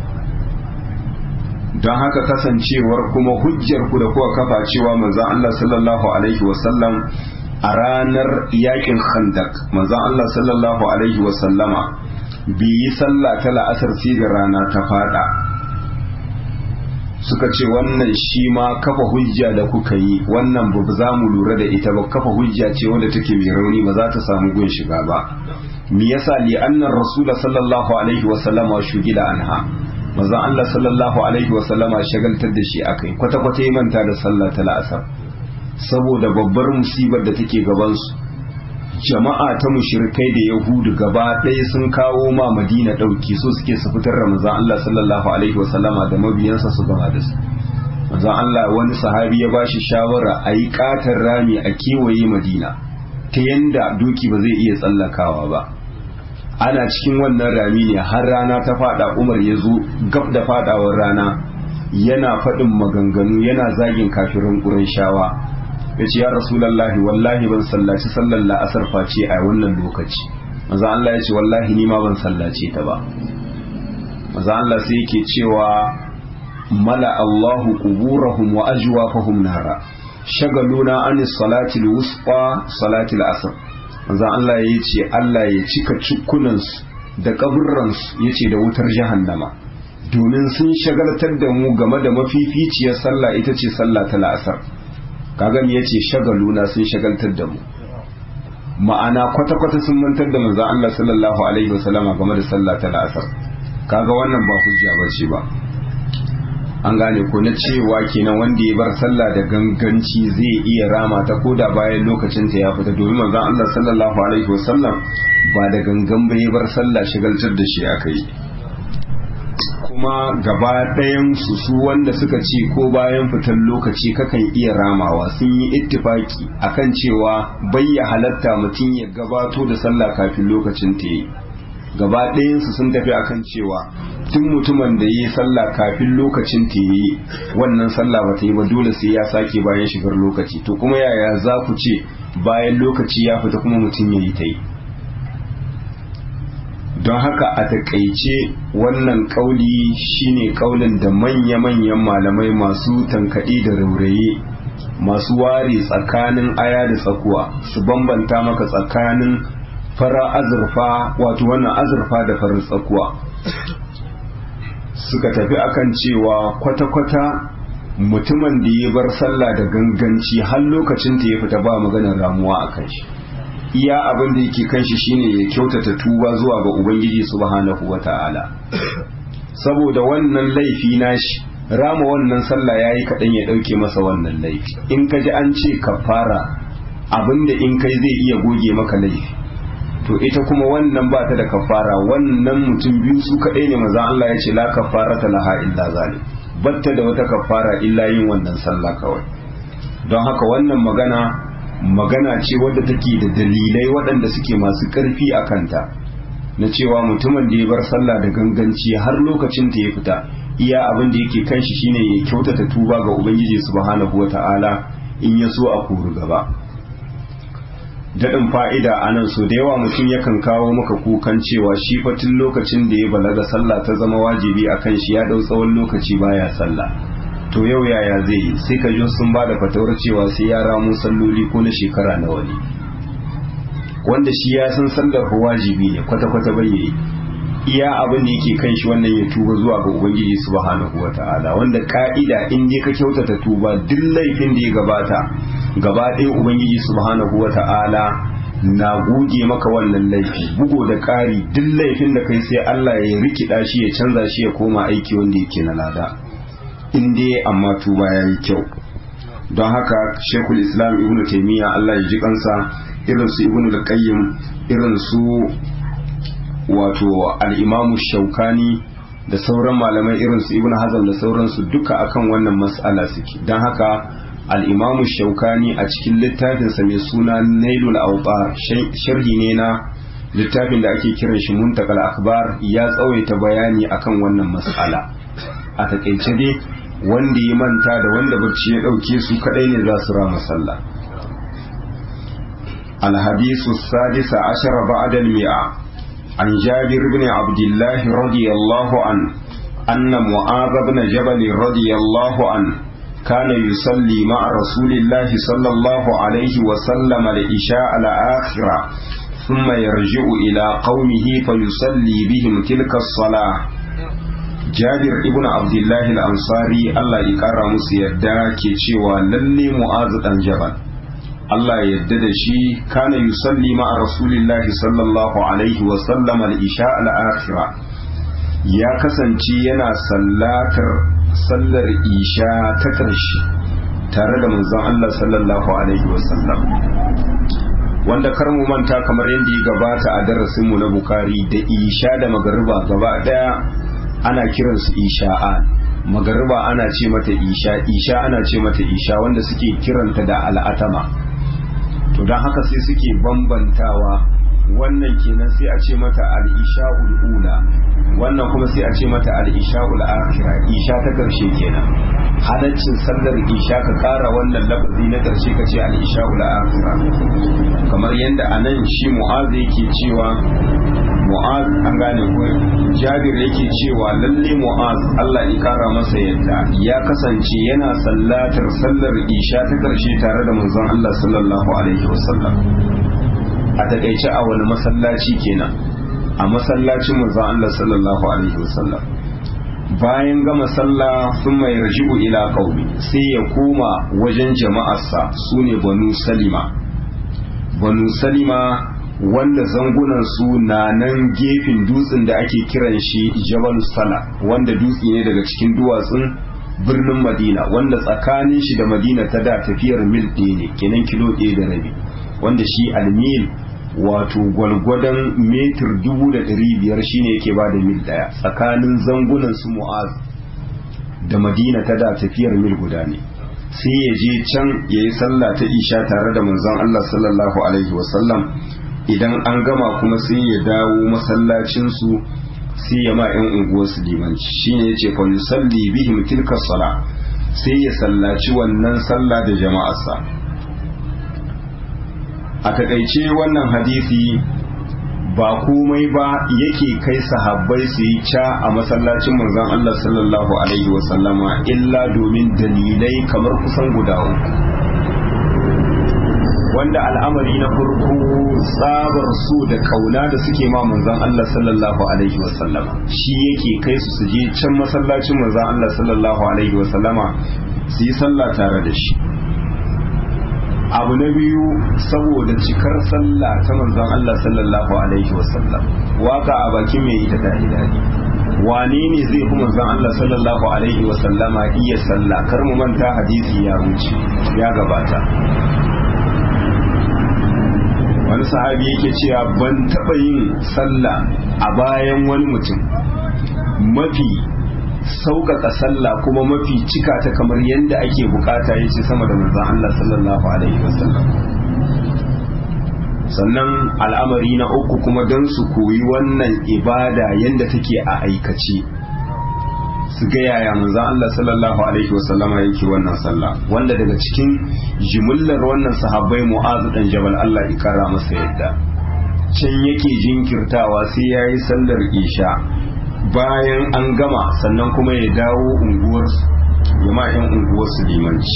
don haka kasancewar kuma hujjar ku da kuka kafa cewa manzon Allah sallallahu alaihi wasallam a ranar yakin khandak manzon Allah sallallahu alaihi wasallama bi yi sallah ta la'asar sai da rana ta fada suka ce wannan shi ma kafa hujja da kuka yi wannan ba za mu lura da ita ba kafa hujja ce wanda take mai rauni ba za ta samu gun shiga ba me yasa li annar rasul sallallahu alaihi wa sallama shugila anha manzon Allah sallallahu alaihi wa sallama shagaltar da shi akai kwata kwata ya manta da sallah ta la'asar saboda babbar musibar da take gaban su jama'a ta mushrikai da yahudu gaba ɗaya sun kawo ma madina ɗauki so suke su fitar da manzon Allah sallallahu alaihi wasallama da mabiyansa su gama da su manzon Allah wani sahabi ya bashi shawara a yi ƙatar rami a kewaye madina ta yanda doki ba zai iya tsallakawa ba ana cikin wannan rami ne har rana ta fada Umar ya zo gab da fadawar rana yana faɗin maganganu yana zagin kafirin Qurayshawa ya ce ya rasulallahi wallahi ban sallaci sallar la'asar face a wannan lokaci maza Allah ya ce wallahi ni ma ban sallace ta ba maza Allah sai yake cewa mala Allahu quburahum wa ajwafahum nara shagaluna anis salati alwusqa salati al'asr maza Allah ya ce Allah ya cika cukkunan su da kaburran su yace da wutar jahannama domin sun shagaltar da mu game da mafificiyar sallah ita ce sallah ta la'asar kaga me yace shagaluna sun shagaltar da mu ma'ana kwata-kwata sun mantar da manzon Allah sallallahu alaihi wasallama game da sallah ta la'asar kaga wannan ba hujja bace ba an gane ko na cewa kenan wanda ya bar sallah da ganganci zai iya rama ta koda bayan lokacin ta ya fita domin manzon Allah sallallahu alaihi wasallam ba da gangan ba ya bar sallah shagaltar da shi akai kuma gaba ɗayan su su wanda suka ce ko bayan fitar lokaci kakan iya ramawa sun yi ittifaki akan cewa bai ya halatta mutum ya gabato da sallah kafin lokacin ta yi gaba ɗayan su sun tafi akan cewa tun mutumin da yi sallah kafin lokacin ta yi wannan sallah ba ta yi ba dole sai ya sake bayan shigar lokaci to kuma yaya za ku ce bayan lokaci ya fita kuma mutum ya yi ta yi don haka a takaice wannan kauli shine kaulin da manya-manyan malamai masu tankaɗi da rauraye masu ware tsakanin aya da tsakuwa su bambanta maka tsakanin fara azurfa wato wannan azurfa da farar tsakuwa suka tafi akan cewa kwata-kwata mutumin da ya bar sallah da ganganci har lokacin ta ya fita ba maganar ramuwa a kan shi iya abin da yake kan shi shine ya kyautata tuba zuwa ga ubangiji subhanahu wata'ala saboda wannan laifi nashi rama wannan sallah yayi kadan ya dauke masa wannan laifi in kaji an ce kafara abinda in kai zai iya goge maka laifi to ita kuma wannan ba ta da kafara wannan mutum biyu su kadai ne maza Allah ya ce la kafarata laha illa zalim batta da wata kafara illa yin wannan sallah kawai don haka wannan magana magana ce wadda take da dalilai waɗanda suke masu ƙarfi a kanta na cewa mutumin da ya bar sallah da ganganci har lokacin ta ya fita iya abin da yake kan shi shine ya kyautata tuba ga ubangiji subhanahu wata'ala in ya so a kuru gaba daɗin fa'ida a nan so da yawa mutum yakan kawo maka kukan cewa shi fatin lokacin da ya balaga sallah ta zama wajibi a kan shi ya ɗau tsawon lokaci baya sallah to yau yaya zai yi sai ka ji sun ba da fatawar cewa sai ya ramu salloli ko na shekara na wani wanda shi ya san sallar wajibi ne kwata-kwata bai yi iya abin da yake kan shi wannan ya tuba zuwa ga ubangiji subhanahu wata'ala wanda ka'ida in dai ka kyautata tuba duk laifin da ya gabata gaba ɗaya ubangiji subhanahu wata'ala na goge maka wannan laifi bugo da ƙari duk laifin da kai sai Allah ya rikida shi ya canza shi ya koma aiki wanda yake na lada in dai amma tuba ya yi kyau don haka shekul islam ibn taimiyya Allah ya ji kansa, irin su ibn al-qayyim, irin su wato al-imamu shaukani da sauran malamai irin su ibn hazm da sauransu duka akan wannan mas'ala suke. don haka al-imamu shaukani a cikin littafinsa mai suna nailul awtar, sharhi ne na littafin da ake kiran shi muntakal akbar, ya tsawaita bayani akan wannan mas'ala. A takaice dai wanda ya manta da wanda barci ya dauke su kadai ne za su rama sallah. al-hadisu sadisa ashara ba'da al-mi'a an jabir ibn abdullah radiyallahu an anna mu'adh ibn jabal radiyallahu an kana yusalli ma'a rasulillah sallallahu alayhi wa sallam al-isha al-akhirah thumma yarji'u ila qaumihi fayusalli bihim tilka as-salah. Jabir ibn Abdullah al-Ansari Allah ya kara musu yadda ke cewa lalle Mu'adh dan Jabal Allah ya yadda da shi kana yusalli ma'a Rasulillahi sallallahu alaihi wa sallam al-isha al-akhirah, ya kasance yana sallatar sallar isha ta ƙarshe tare da manzon Allah sallallahu alaihi wa sallam, wanda kar mu manta kamar yadda ya gabata a darasin mu na Bukhari da isha da magariba gaba daya ana kiransu isha'an. Magariba ana ce mata isha, isha ana ce mata isha, wanda suke kiranta da al'atama. To don haka sai suke bambantawa, wannan kenan sai a ce mata al'isha'ul ula, wannan kuma sai a ce mata al'isha'ul akhira, isha ta karshe kenan. Halaccin sallar isha ka kara wannan lafazi na karshe ka ce al'isha'ul akhira, kamar yadda anan shi Mu'adh yake cewa Mu'az an gane ko Jabir yake cewa lalle Mu'az Allah ya kara masa yadda ya kasance yana sallatar sallar isha ta karshe tare da manzon Allah sallallahu alaihi wasallam. A takaice a wani masallaci kenan? A masallacin manzon Allah sallallahu alaihi wasallam. Bayan gama sallah sun mai raji'u ila qaumi, sai ya koma wajen jama'arsa sune Banu Salima. Banu Salima wanda zangunan su na nan gefen dutsen da ake kiran shi Jabal Sala, wanda dutse ne daga cikin duwatsun birnin Madina, wanda tsakanin shi da Madina ta da tafiyar mil ɗaya ne, kenan kilo ɗaya da rabi, wanda shi almil wato gwalgwadon metir dubu da ɗari biyar shine yake ba da mil ɗaya. Tsakanin zangunan su Mu'az da Madina ta da tafiyar mil guda ne. Sai ya je can ya yi sallah ta isha tare da manzon Allah sallallahu alaihi wasallam. Idan an gama kuma sai ya dawo masallacinsu sai ya ma yan unguwarsu limanci, shine yace fa yusalli bihim tilka sala, sai ya sallaci wannan sallah da jama'arsa. A takaice wannan hadisi ba komai ba yake kai sahabbai su yi ca a masallacin manzon Allah sallallahu alaihi wasallama illa domin dalilai kamar kusan guda uku, wanda al'amari na farko tsabar su da kauna da suke ma manzon Allah sallallahu alaihi wasallama shi yake kai su su je can masallacin manzon Allah sallallahu alaihi wasallama su yi sallah tare da shi. Abu na biyu saboda cikar sallah ta manzon Allah sallallahu alaihi wasallam, waka a bakin mai ita daɗi daɗi. Wane ne zai fi manzon Allah sallallahu alaihi wasallama iya sallah? Kar mu manta hadisi ya wuce ya gabata. Wani sahabi yake cewa ban taɓa yin sallah a bayan wani mutum mafi sauƙaƙa sallah kuma mafi cika ta kamar yadda ake bukata yace sama da manzon Allah sallallahu alaihi wasallam. Sannan al'amari na uku kuma don su koyi wannan ibada yadda take a aikace, su ga yaya manzon Allah sallallahu alaihi wasallama yake wannan sallah, wanda daga cikin jimillar wannan sahabbai Mu'adh dan Jabal Allah ya kara masa yadda can yake jinkirtawa sai yayi sallar isha, bayan an gama sannan kuma ya dawo unguwarsu ya ma yan unguwarsu limanci.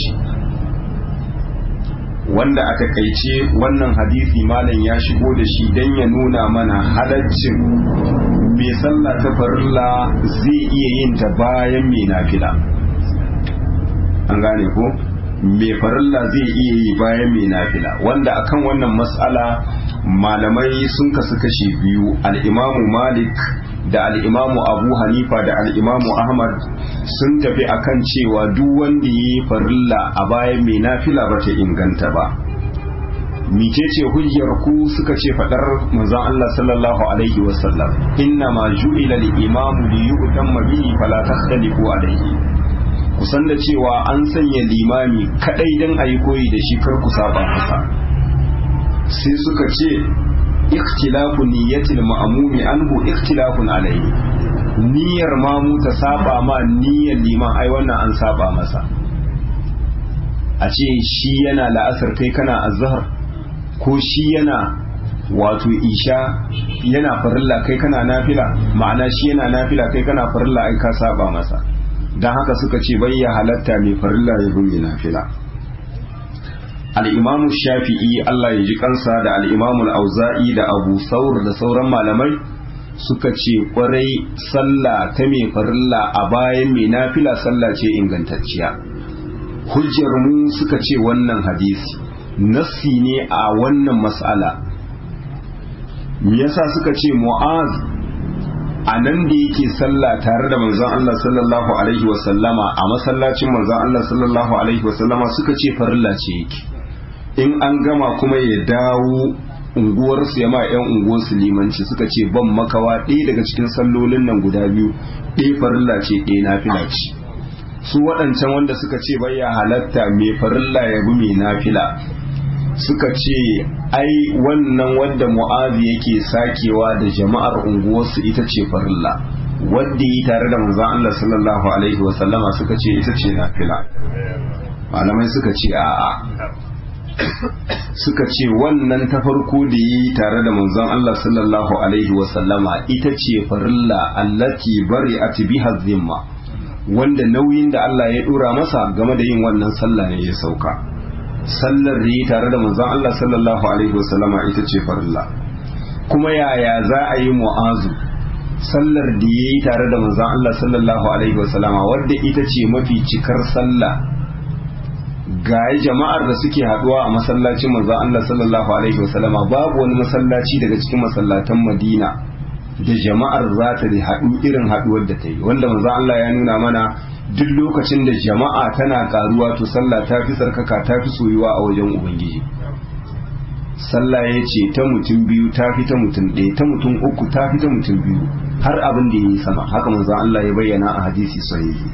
Wanda a takaice wannan hadisi malam ya shigo da shi don ya nuna mana halaccin mai sallah ta farilla zai iya yin ta bayan mai nafila. An gane ko? Mai farilla zai iya yi bayan mai nafila, wanda akan wannan mas'ala malamai sun kasu kashi biyu. Al-Imamu Malik da al'imamu abu hanifa da al'imamu ahmad sun tafi akan cewa duk wanda ya yi farilla a bayan mai nafila ba ta inganta ba. Micece hujjar ku suka ce fadar manzon Allah sallallahu alaihi wasallam, inna ma ju'ila al-imamu li yu'tamma bihi fala takhtalifu alaihi. Kusan da cewa an sanya limami kadai dan ayi koyi da shi, kar ku saba masa. Sai suka ce ikhtilafu niyyatil ma'mumi anhu ikhtilafun alaihi. Niyyar mamu ta saba ma niyyar liman, ai wannan an saba masa. A ce shi yana la'asar kai kana azhar, ko shi yana wato isha yana farilla kai kana nafila, ma'ana shi yana nafila kai kana farilla, ai ka saba masa. Dan haka suka ce bai ya halatta mai farilla ya bi mai nafila. Al-Imam Shafi'i Allah ya ji kansa da al-Imam Al-Auza'i da Abu Thawr da sauran malamai suka ce kwarai sallah ta mai farilla a bayan mai nafila sallah ce ingantacciya. Hujjar mu suka ce wannan hadisi nassi ne a wannan mas'ala. Me yasa suka ce Mu'az a nan da yake sallah tare da manzon Allah sallallahu alaihi wasallama a masallacin manzon Allah sallallahu alaihi wasallama suka ce farilla ce yake, in an gama kuma ya dawo unguwarsu ya ma yan unguwarsu limanci. Suka ce ban makawa ɗaya daga cikin sallolin nan guda biyu, ɗaya farilla ce ɗaya nafila ce. Su waɗancan wanda suka ce bai ya halatta mai farilla ya bi mai nafila, suka ce ai wannan wadda Mu'azi yake sakewa da jama'ar unguwarsu ita ce farilla, wadda yi tare da manzon Allah sallallahu alaihi wa sallama suka ce ita ce nafila. Malamai suka ce a'a, suka ce wannan ta farko da yi tare da manzon Allah sallallahu alaihi wa sallama ita ce farilla allati bari'at biha zimma, wanda nauyin da Allah ya dora masa game da yin wannan sallah ne ya sauka. Sallar da yi tare da manzon Allah sallallahu alaihi wasallama ita ce farilla. Kuma yaya za a yi Mu'azu sallar da yi tare da manzon Allah sallallahu alaihi wasallama wadda ita ce mafi cikar sallah, ga jama'ar da suke haduwa a masallacin manzon Allah sallallahu alaihi wasallama, babu wani masallaci daga cikin masallatan Madina da jama'ar za ta haɗu irin haɗuwar da ta yi, wanda manzon Allah ya nuna mana duk lokacin da jama'a tana karuwa to sallah ta fi sarkaka, ta fi soyuwa a wajen Ubangiji. Sallah ya ce ta mutum biyu ta fi ta mutum ɗaya, ta mutum uku ta fi ta mutum biyu, har abin da ya yi sama. Haka manzon Allah ya bayyana a hadisi sahihi.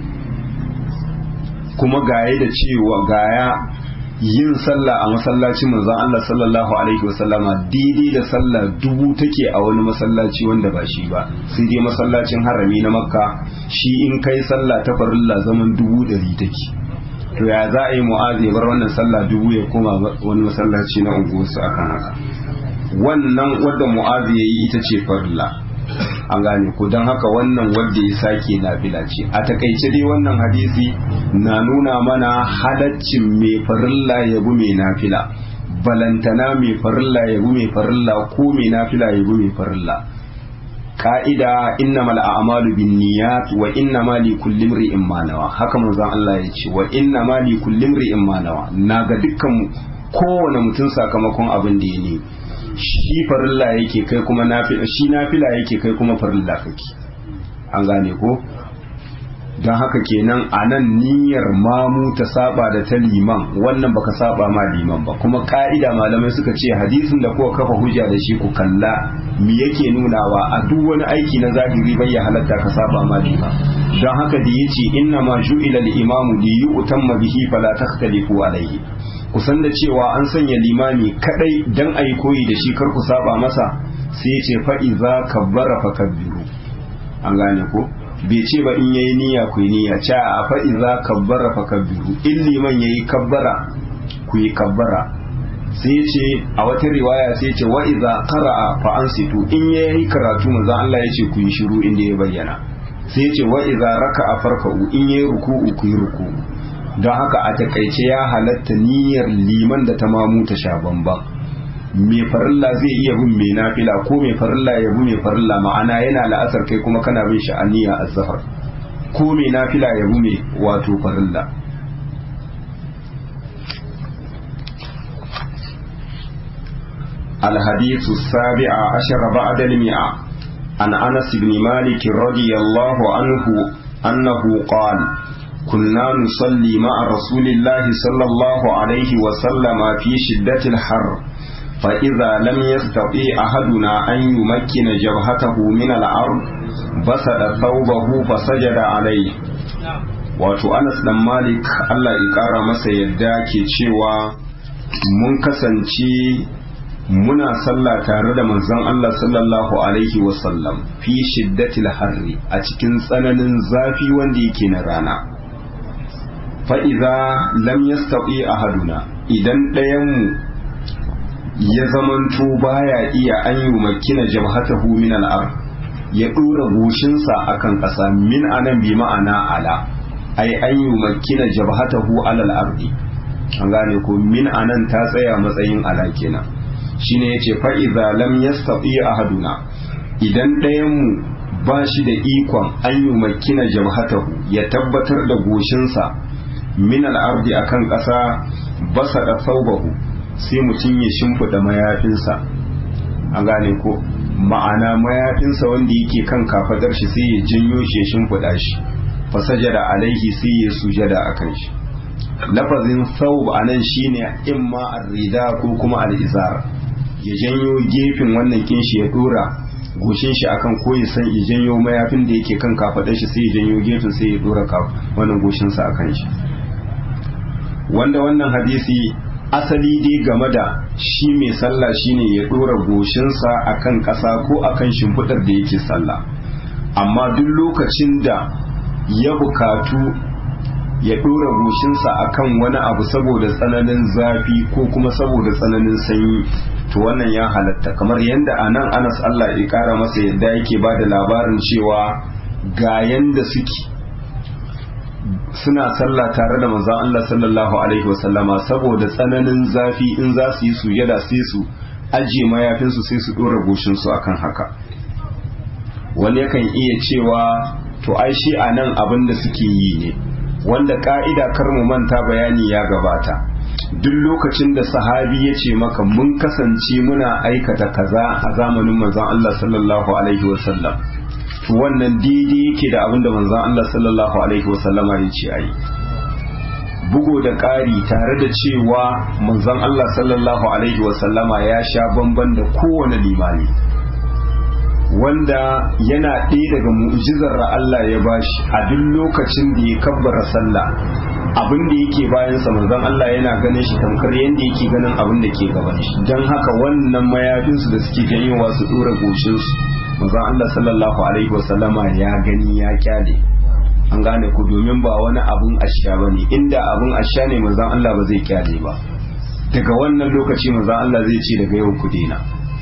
Kuma gaya da cewa gaya yin sallah a masallacin manzon Allah sallallahu alaihi wasallama daidai da sallah dubu take a wani masallaci wanda ba shi ba, sai dai masallacin harami na Makka shi in kai sallah ta farilla zaman dubu dari take. To ya za a yi Mu'az ya bar wannan sallah dubu ya koma wani masallaci na unguwarsu akan haka? Wannan wadda Mu'az ya yi ita ce farilla, an gane ko. Don haka wannan wadda ya sake nafila ce. A takaice dai wannan hadisi na nuna mana halaccin mai farilla ya bi mai nafila, balantana mai farilla ya bi mai farilla ko mai nafila ya bi mai farilla. Ka'ida innamal a'malu binniyat wa innama likulli imrin ma nawa, haka manzon Allah ya ce, wa innama likulli imrin ma nawa. Naga dukkan kowane mutum sakamakon abin da ya ne. Shi farilla yake kai kuma nafila, shi nafila yake kai kuma farilla kake, an gane ko. Don haka kenan a nan niyyar mamu ta saba da ta liman, wannan baka saba ma liman ba. Kuma ka'ida malamai suka ce hadisin da kuka kafa hujja da shi ku kalla me yake nunawa, a duk wani aiki na zahiri bai ya halatta ka saba ma liman. Don haka da yace inna ma ju'ila al-imamu li yu'tamma bihi fala takhtalifu alayhi, kusan da cewa an sanya limami kadai dan ayi koyi da shi, kar ku saba masa. Sai yace fa iza kabbara fakabbiru, an gane ko. Bai ce ba in yayi niyya ku yi niyya, ca a fa iza kabbara fakabbiru, in liman yayi kabbara ku yi kabbara. Sai ce a wata riwaya sai ce wa iza qara'a fa ansitu, in yayi karatu manzo Allah ya ce ku yi shiru inda ya bayyana. Sai ce wa iza raka'a farka'u, in yayi ruku'u ku yi ruku'u. Don haka a takaice ya halatta niyyar liman da ta mamu ta sha bamban. Mai farilla zai iya bin mai nafila, ko mai farilla ya bi mai farilla, ma'ana yana la'asar kai kuma kana bin sha'aniya az-zahar, ko mai nafila ya bi mai wato farilla. Al-hadithu sabi'a ashara ba'da al-mi'a an Anas ibn Malik radiyallahu anhu annahu qala kunna nusalli ma'a rasulillahi sallallahu alaihi wa sallama fi shiddatil har fa idza lam yastati ahaduna an yumakkina jabhatahu min al-ard basada thawbahu fasajada alayhi. Wato Anas dan Malik Allah ya kara masa yadda ke cewa mun kasance muna sallah tare da manzon Allah sallallahu alaihi wasallam fi shiddatil harri a cikin tsananin zafi wanda yake na rana. fa idza lam yastati ahaduna, idan ɗayan mu ya zamanto baya iya an yi makina jabhatahu min al-ard, ya dora goshinsa akan ƙasa, min anan bi ma'ana ala, ai an yi makina jabhatahu ala al-ardi, an gane ko min anan ta tsaya matsayin ala kenan. Shine yace fa idza lam yastati ahaduna, idan ɗayan mu ba shi da ikon an yi makina jabhatahu, ya tabbatar da goshinsa min al-ardi akan ƙasa, basa da saubahu, sai mutum ya shimfiɗa mayafinsa, an gane ko ma'ana mayafinsa wanda yake kan kafadar shi sai ya janyo shi ya shimfiɗa shi, fasajada alaihi sai ya sujada akan shi. Lafazin saub anan shine imma ar-rida ko kuma al-izar, ya janyo gefen wannan kinshi ya dora goshin shi akan, ko ya san ya janyo mayafin da yake kan kafadar shi sai ya janyo gefen sai ya dora wannan goshin sa akan shi. Wanda wannan hadisi asali dai game da shi mai sallah shine ya dora goshinsa akan ƙasa ko akan shimfiɗar da yake sallah, amma duk lokacin da ya bukatu ya dora goshinsa akan wani abu saboda tsananin zafi ko kuma saboda tsananin sanyi, to wannan ya halatta, kamar yadda anan Anas Allah ya kara masa yadda yake ba da labarin cewa ga yanda suke suna sallah tare da manzon Allah sallallahu alaihi wasallama, saboda tsananin zafi in za su yi sujada sai su aje mayafinsu sai su dora goshinsu akan haka. Wani yakan iya cewa to ai shi anan abin da suke yi ne, wanda ka'ida kar mu manta bayani ya gabata, duk lokacin da sahabi ya ce maka mun kasance muna aikata kaza a zamanin manzon Allah sallallahu alaihi wasallam, to wannan daidai yake da abinda manzon Allah sallallahu alaihi wasallama ya ce ayi. Bugo da ƙari tare da cewa manzon Allah sallallahu alaihi wasallama ya sha bamban da kowane limami, wanda yana ɗaya daga mu'jizar da Allah ya bashi a duk lokacin da ya kabbara sallah, abin da yake bayan sa manzon Allah yana ganin shi tamkar yanda yake ganin abin da ke gaban shi. Dan haka wannan mayafin su da suke janyowa su dora goshin su, manzon Allah sallallahu alaihi wasallama ya gani ya kyale, an gane ku, domin ba wani abun asha bane, inda abun asha ne manzon Allah ba zai kyale ba. Daga wannan lokaci manzon Allah zai ce daga yau ku daina.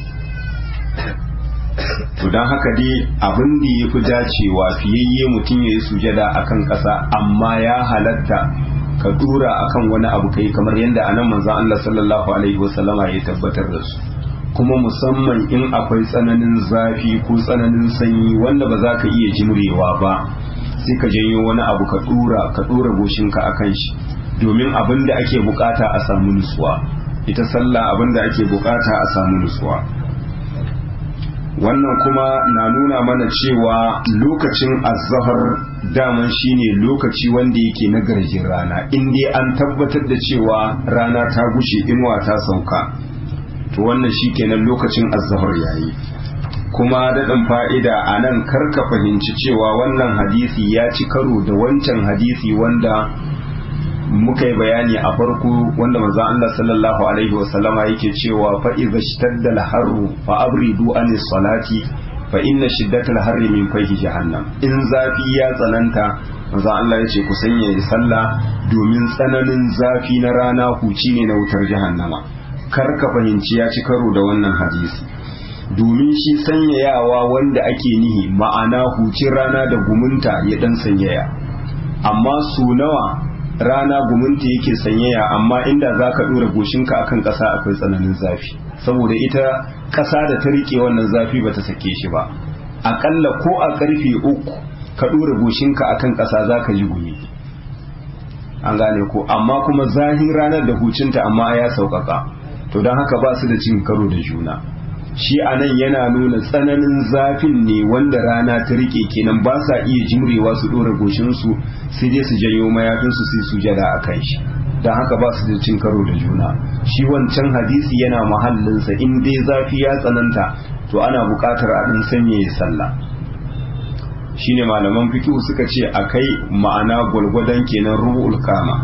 To don haka dai abin da ya fi dacewa fiyayye mutum ya yi sujada akan ƙasa, amma ya halatta ka dura akan wani abu kai, kamar yadda anan manzon Allah sallallahu alaihi wasallama ya tabbatar da su. Kuma musamman in akwai tsananin zafi ko tsananin sanyi wanda ba za ka iya jimrewa ba, sai ka janyo wani abu ka dura ka dura goshinka akan shi, domin abin da ake bukata a samu nutsuwa. Ita sallah abin da ake bukata a samu nutsuwa. Wannan kuma na nuna mana cewa lokacin azhar daman shine lokaci wanda yake na garjin rana, in dai an tabbatar da cewa rana ta gushe inuwa ta sauka, to wannan shikenan lokacin azhar yayi. Kuma daɗin fa'ida a nan karka fahimci cewa wannan hadisi ya ci karo da wancan hadisi wanda muka yi bayani a farko, wanda manzon Allah sallallahu alaihi wasallama yake cewa fa idza ishtadda al-harru fa abridu anis salati fa inna shiddatal harri min fayhi jahannam. In zafi ya tsananta, manzon Allah yace ku sanya sallah, domin tsananin zafi na rana huci ne na wutar jahannama. Kar ka fahimci ya ci karo da wannan hadisi, domin shi sanyayawa wanda ake nihi ma'ana hucin rana da gumunta ya dan sanyaya, amma su nawa rana gumunta yake sanyaya, amma inda za ka ɗora goshinka akan ƙasa akwai tsananin zafi, saboda ita ƙasa da ta riƙe wannan zafi ba ta sake shi ba. Aƙalla ko a ƙarfe uku ka ɗora goshinka akan ƙasa za ka ji gumi, an gane ko, amma kuma zahin ranar da hucinta amma ya sauƙaƙa, to don haka ba su da cin karo da juna. shi anan yana nuna tsananin zafin ne wanda rana ta rike kenan ba sa iya jimrewa su dora goshinsu sai dai su janyo mayafinsu sai su jada a kan shi don haka ba su da cin karo da juna shi wancan hadisi yana mahallinsa in dai zafi ya tsananta to ana buƙatar a ɗan sanya ya sallah shine malaman fiqh suka ce akai ma'ana gwalgwadon kenan rubu'ul kama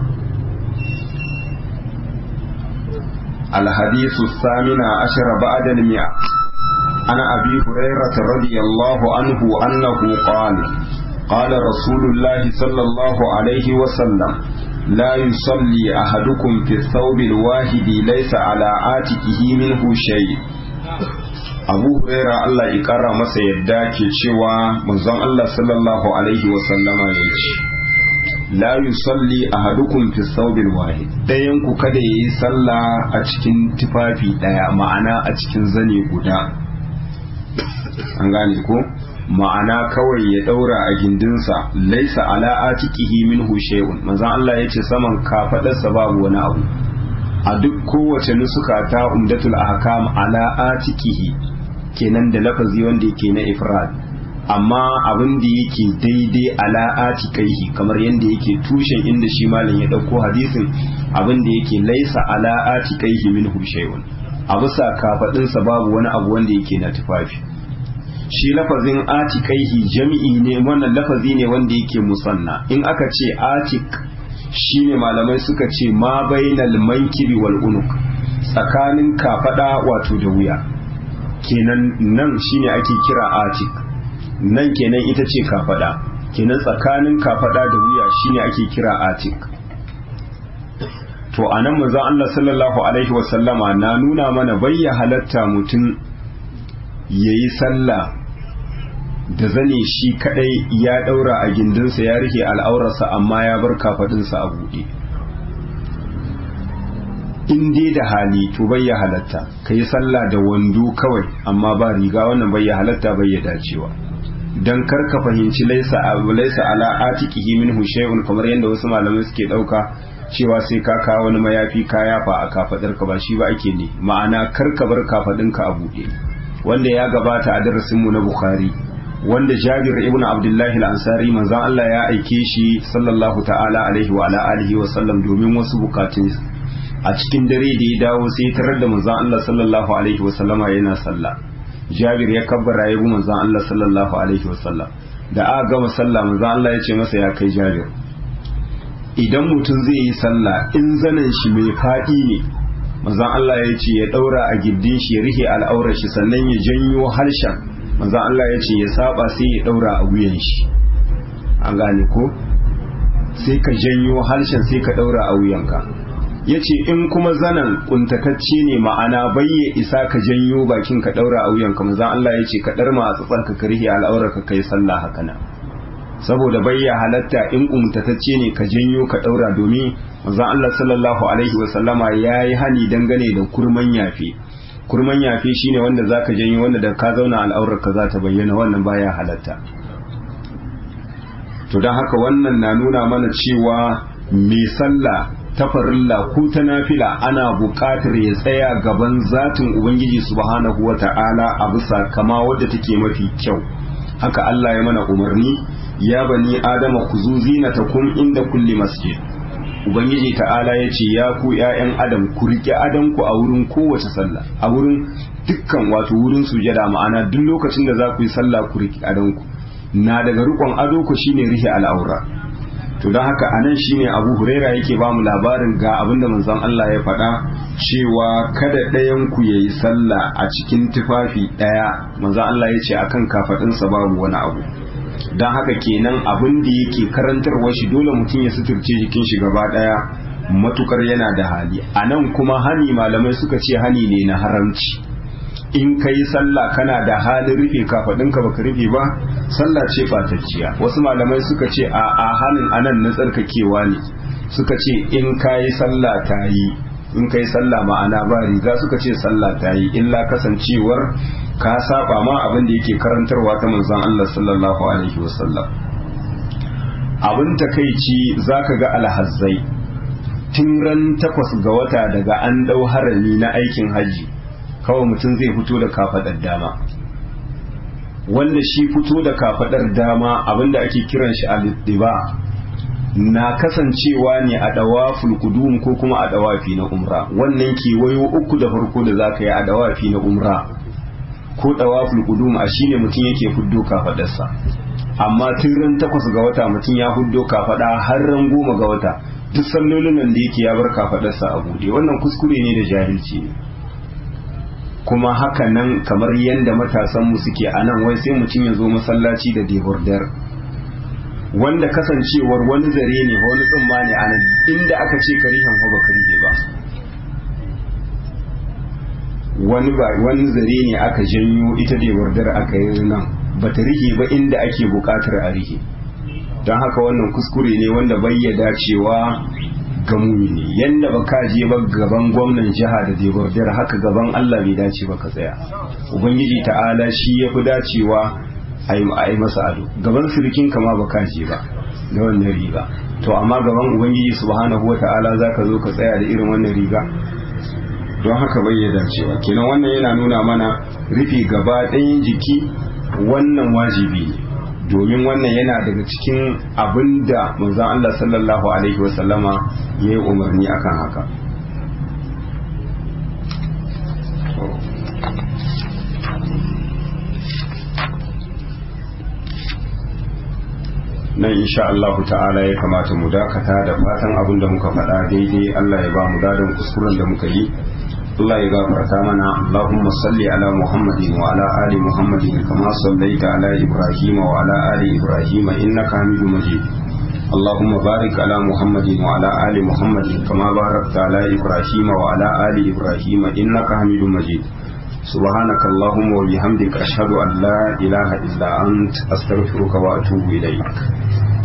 الحديث الثامن عشر بعد المئة عن أبي هريرة رضي الله عنه أنه قال قال رسول الله صلى الله عليه وسلم لا يصلي أحدكم في الثوب الواحد ليس على عاتقه منه شيء أبو هريرة الله يكرم masa yadda ke cewa manzon Allah sallallahu alaihi wasallama yace la yusalli ahadukum fi thawbil wahid dayan ku kada yayi sallah a cikin tufafi daya ma'ana a cikin zane guda an gane ko ma'ana kawai ya daura a gindinsa laisa ala atiqihi minhu shay'un manzon Allah yace saman kafadarsa babu wani abu a duk kowace nusuka ta umdatul ahkam ala atiqihi kenan da lafazi wanda yake na ifrad amma abin da yake daidai ala atiqaihi kamar yanda yake tushen inda shi malam ya dauko hadisin abin da yake laisa ala atiqaihi minhu shay'un a bisa kafadinsa babu wani abu wanda yake na tufafi shi lafazin atiqaihi jami'i ne wannan lafazi ne wanda yake musanna in aka ce atiq shine malamai suka ce ma bainal mankibi wal unuq tsakanin kafada wato da wuya kenan nan shine ake kira atiq nan kenan ita ce kafada kenan tsakanin kafada da wuya shine ake kira atik to anan manzon Allah sallallahu alaihi wasallama na nuna mana bayya halatta mutum yayi sallah da zane shi kadai ya daura a gindinsa ya rike al'aurarsa amma ya bar kafadinsa a buɗe in dai da hali to bayya halatta kai sallah da wando kawai amma ba riga wannan bayya halatta bayya dacewa dan kar ka fahimci laisa laisa ala atiqihi minhu shay'un kamar yadda wasu malamai suke dauka cewa sai ka kawo wani mayafi ka yafa a kafadar ka ba shi ba ake ne ma'ana kar ka bar kafadin ka a buɗe wanda ya gabata a darasin mu na Bukhari wanda Jabir ibn Abdullah al-Ansari manzon Allah ya aike shi sallallahu ta'ala alaihi wa ala alihi wa sallam domin wasu bukatun a cikin dare da ya dawo sai tarar da manzon Allah sallallahu alaihi wa sallama yana sallah Jabir ya kabbara ya bi manzon Allah sallallahu alaihi wa sallam da aka gama sallah manzon Allah ya ce masa ya kai Jabir idan mutum zai yi sallah in zanen shi mai fadi ne manzon Allah ya ce ya daura a gindin shi ya rike al'aurar shi sannan ya janyo harshen manzon Allah ya ce ya saba sai ya daura a wuyan shi an gane ko sai ka janyo harshen sai ka daura a wuyanka yace in kuma zanan kuntatacce ne ma'ana bayye isa ka janyo bakin ka daura a wuyanka manzon Allah ya ce ka darma a tsatsanka ka rike al'aurar ka kai sallah haka nan saboda bayya halatta in kuntatacce ne ka janyo ka daura domin manzon Allah sallallahu alaihi wa sallama yayi hani dangane da kurman yafi kurman yafi shine wanda zaka janyo wanda da ka zauna al'aurar ka za ta bayyana wannan baya halatta to dan haka wannan na nuna mana cewa mai sallah ta farilla ko ta nafila ana buƙatar ya tsaya gaban zatin ubangiji subhanahu wata'ala a bisa kama wadda take mafi kyau haka Allah ya mana umarni ya bani adama kuzu zinatakum inda kulli masjid ubangiji ta'ala ya ce ya ku ƴaƴan adam ku rike adan ku a wurin kowace sallah a wurin dukkan wato wurin sujada ma'ana duk lokacin da za ku yi sallah ku rike adan ku na daga rikon ado ku shine rihe al'aura to don haka anan shine Abu Huraira yake ba mu labarin ga abinda manzon Allah ya faɗa cewa kada ɗayan ku yayi sallah a cikin tufafi ɗaya manzon Allah ya ce akan kafadinsa babu wani abu don haka kenan abin da yake karantarwa shi dole mutum ya suturce jikin shi gaba ɗaya matukar yana da hali anan kuma hani malamai suka ce hani ne na haramci in ka yi sallah kana da halin rufe kafadinka baka rufe ba sallah ce batacciya wasu malamai suka ce a a hanin anan na tsarkakewa ne suka ce in ka yi sallah ta yi in ka yi sallah ma'ana ba riga suka ce sallah ta yi illa kasancewar ka saba ma abin da yake karantarwa ta manzon Allah sallallahu alaihi wasallam abin takeici zaka ga alhazzai tun ran takwas ga wata daga an dau harami na aikin haji kawai mutum zai fito da kafadar dama, wanda shi fito da kafadar dama abinda ake kiran shi al-ittiba na kasancewa ne a dawaful qudum ko kuma a dawafi na umra. wannan kewayo uku da farko da zaka yi a dawafi na umra ko dawaful qudum a shine mutum yake fuddo kafadarsa, amma tun ran takwas ga wata mutum ya fuddo kafada har ran goma ga wata duk sallolin nan da yake ya bar kafadarsa a bude. wannan kuskure ne da jahilci ne, kuma haka nan kamar yadda matasan mu suke a nan, wai sai mutum ya zo masallaci da debordar, wanda kasancewar wani zare ne wani tsumma ne a nan inda aka ce karihan ba ka rike ba, wani ba wani zare ne aka janyo ita debordar aka yi nan ba ta rike ba inda ake bukatar a rike. don haka wannan kuskure ne wanda bai ya dacewa ga mumini. yanda ba ka je ba gaban gwamnan jiha da debordar, haka gaban Allah bai dace ba ka tsaya. ubangiji ta'ala shi ya fi dacewa a yi masa ado. gaban sirikin kama ba ka je ba da wannan riga, to amma gaban ubangiji subhanahu wa ta'ala za ka zo ka tsaya da irin wannan riga. don haka bai ya dacewa. kenan wannan yana nuna mana rufe gaba ɗayan jiki wannan wajibi ne, domin wannan yana daga cikin abin da manzon Allah sallallahu alaihi wasallama ya yi umarni akan haka. nan insha Allah ta'ala ya kamata mu dakata, da fatan abin da muka faɗa daidai Allah ya ba mu dadan kuskuren da muka yi Allah ya gafarta mana. Allahumma salli ala Muhammadin wa ala ali Muhammadin kama sallaita ala Ibrahim wa ala ali Ibrahim innaka Hamidum Majid. Allahumma barik ala Muhammadin wa ala ali Muhammadin kama barakta ala Ibrahim wa ala ali Ibrahim innaka Hamidum Majid. سبحانك اللهم وبحمدك أشهد أن لا إله إلا أنت أستغفرك وأتوب إليك.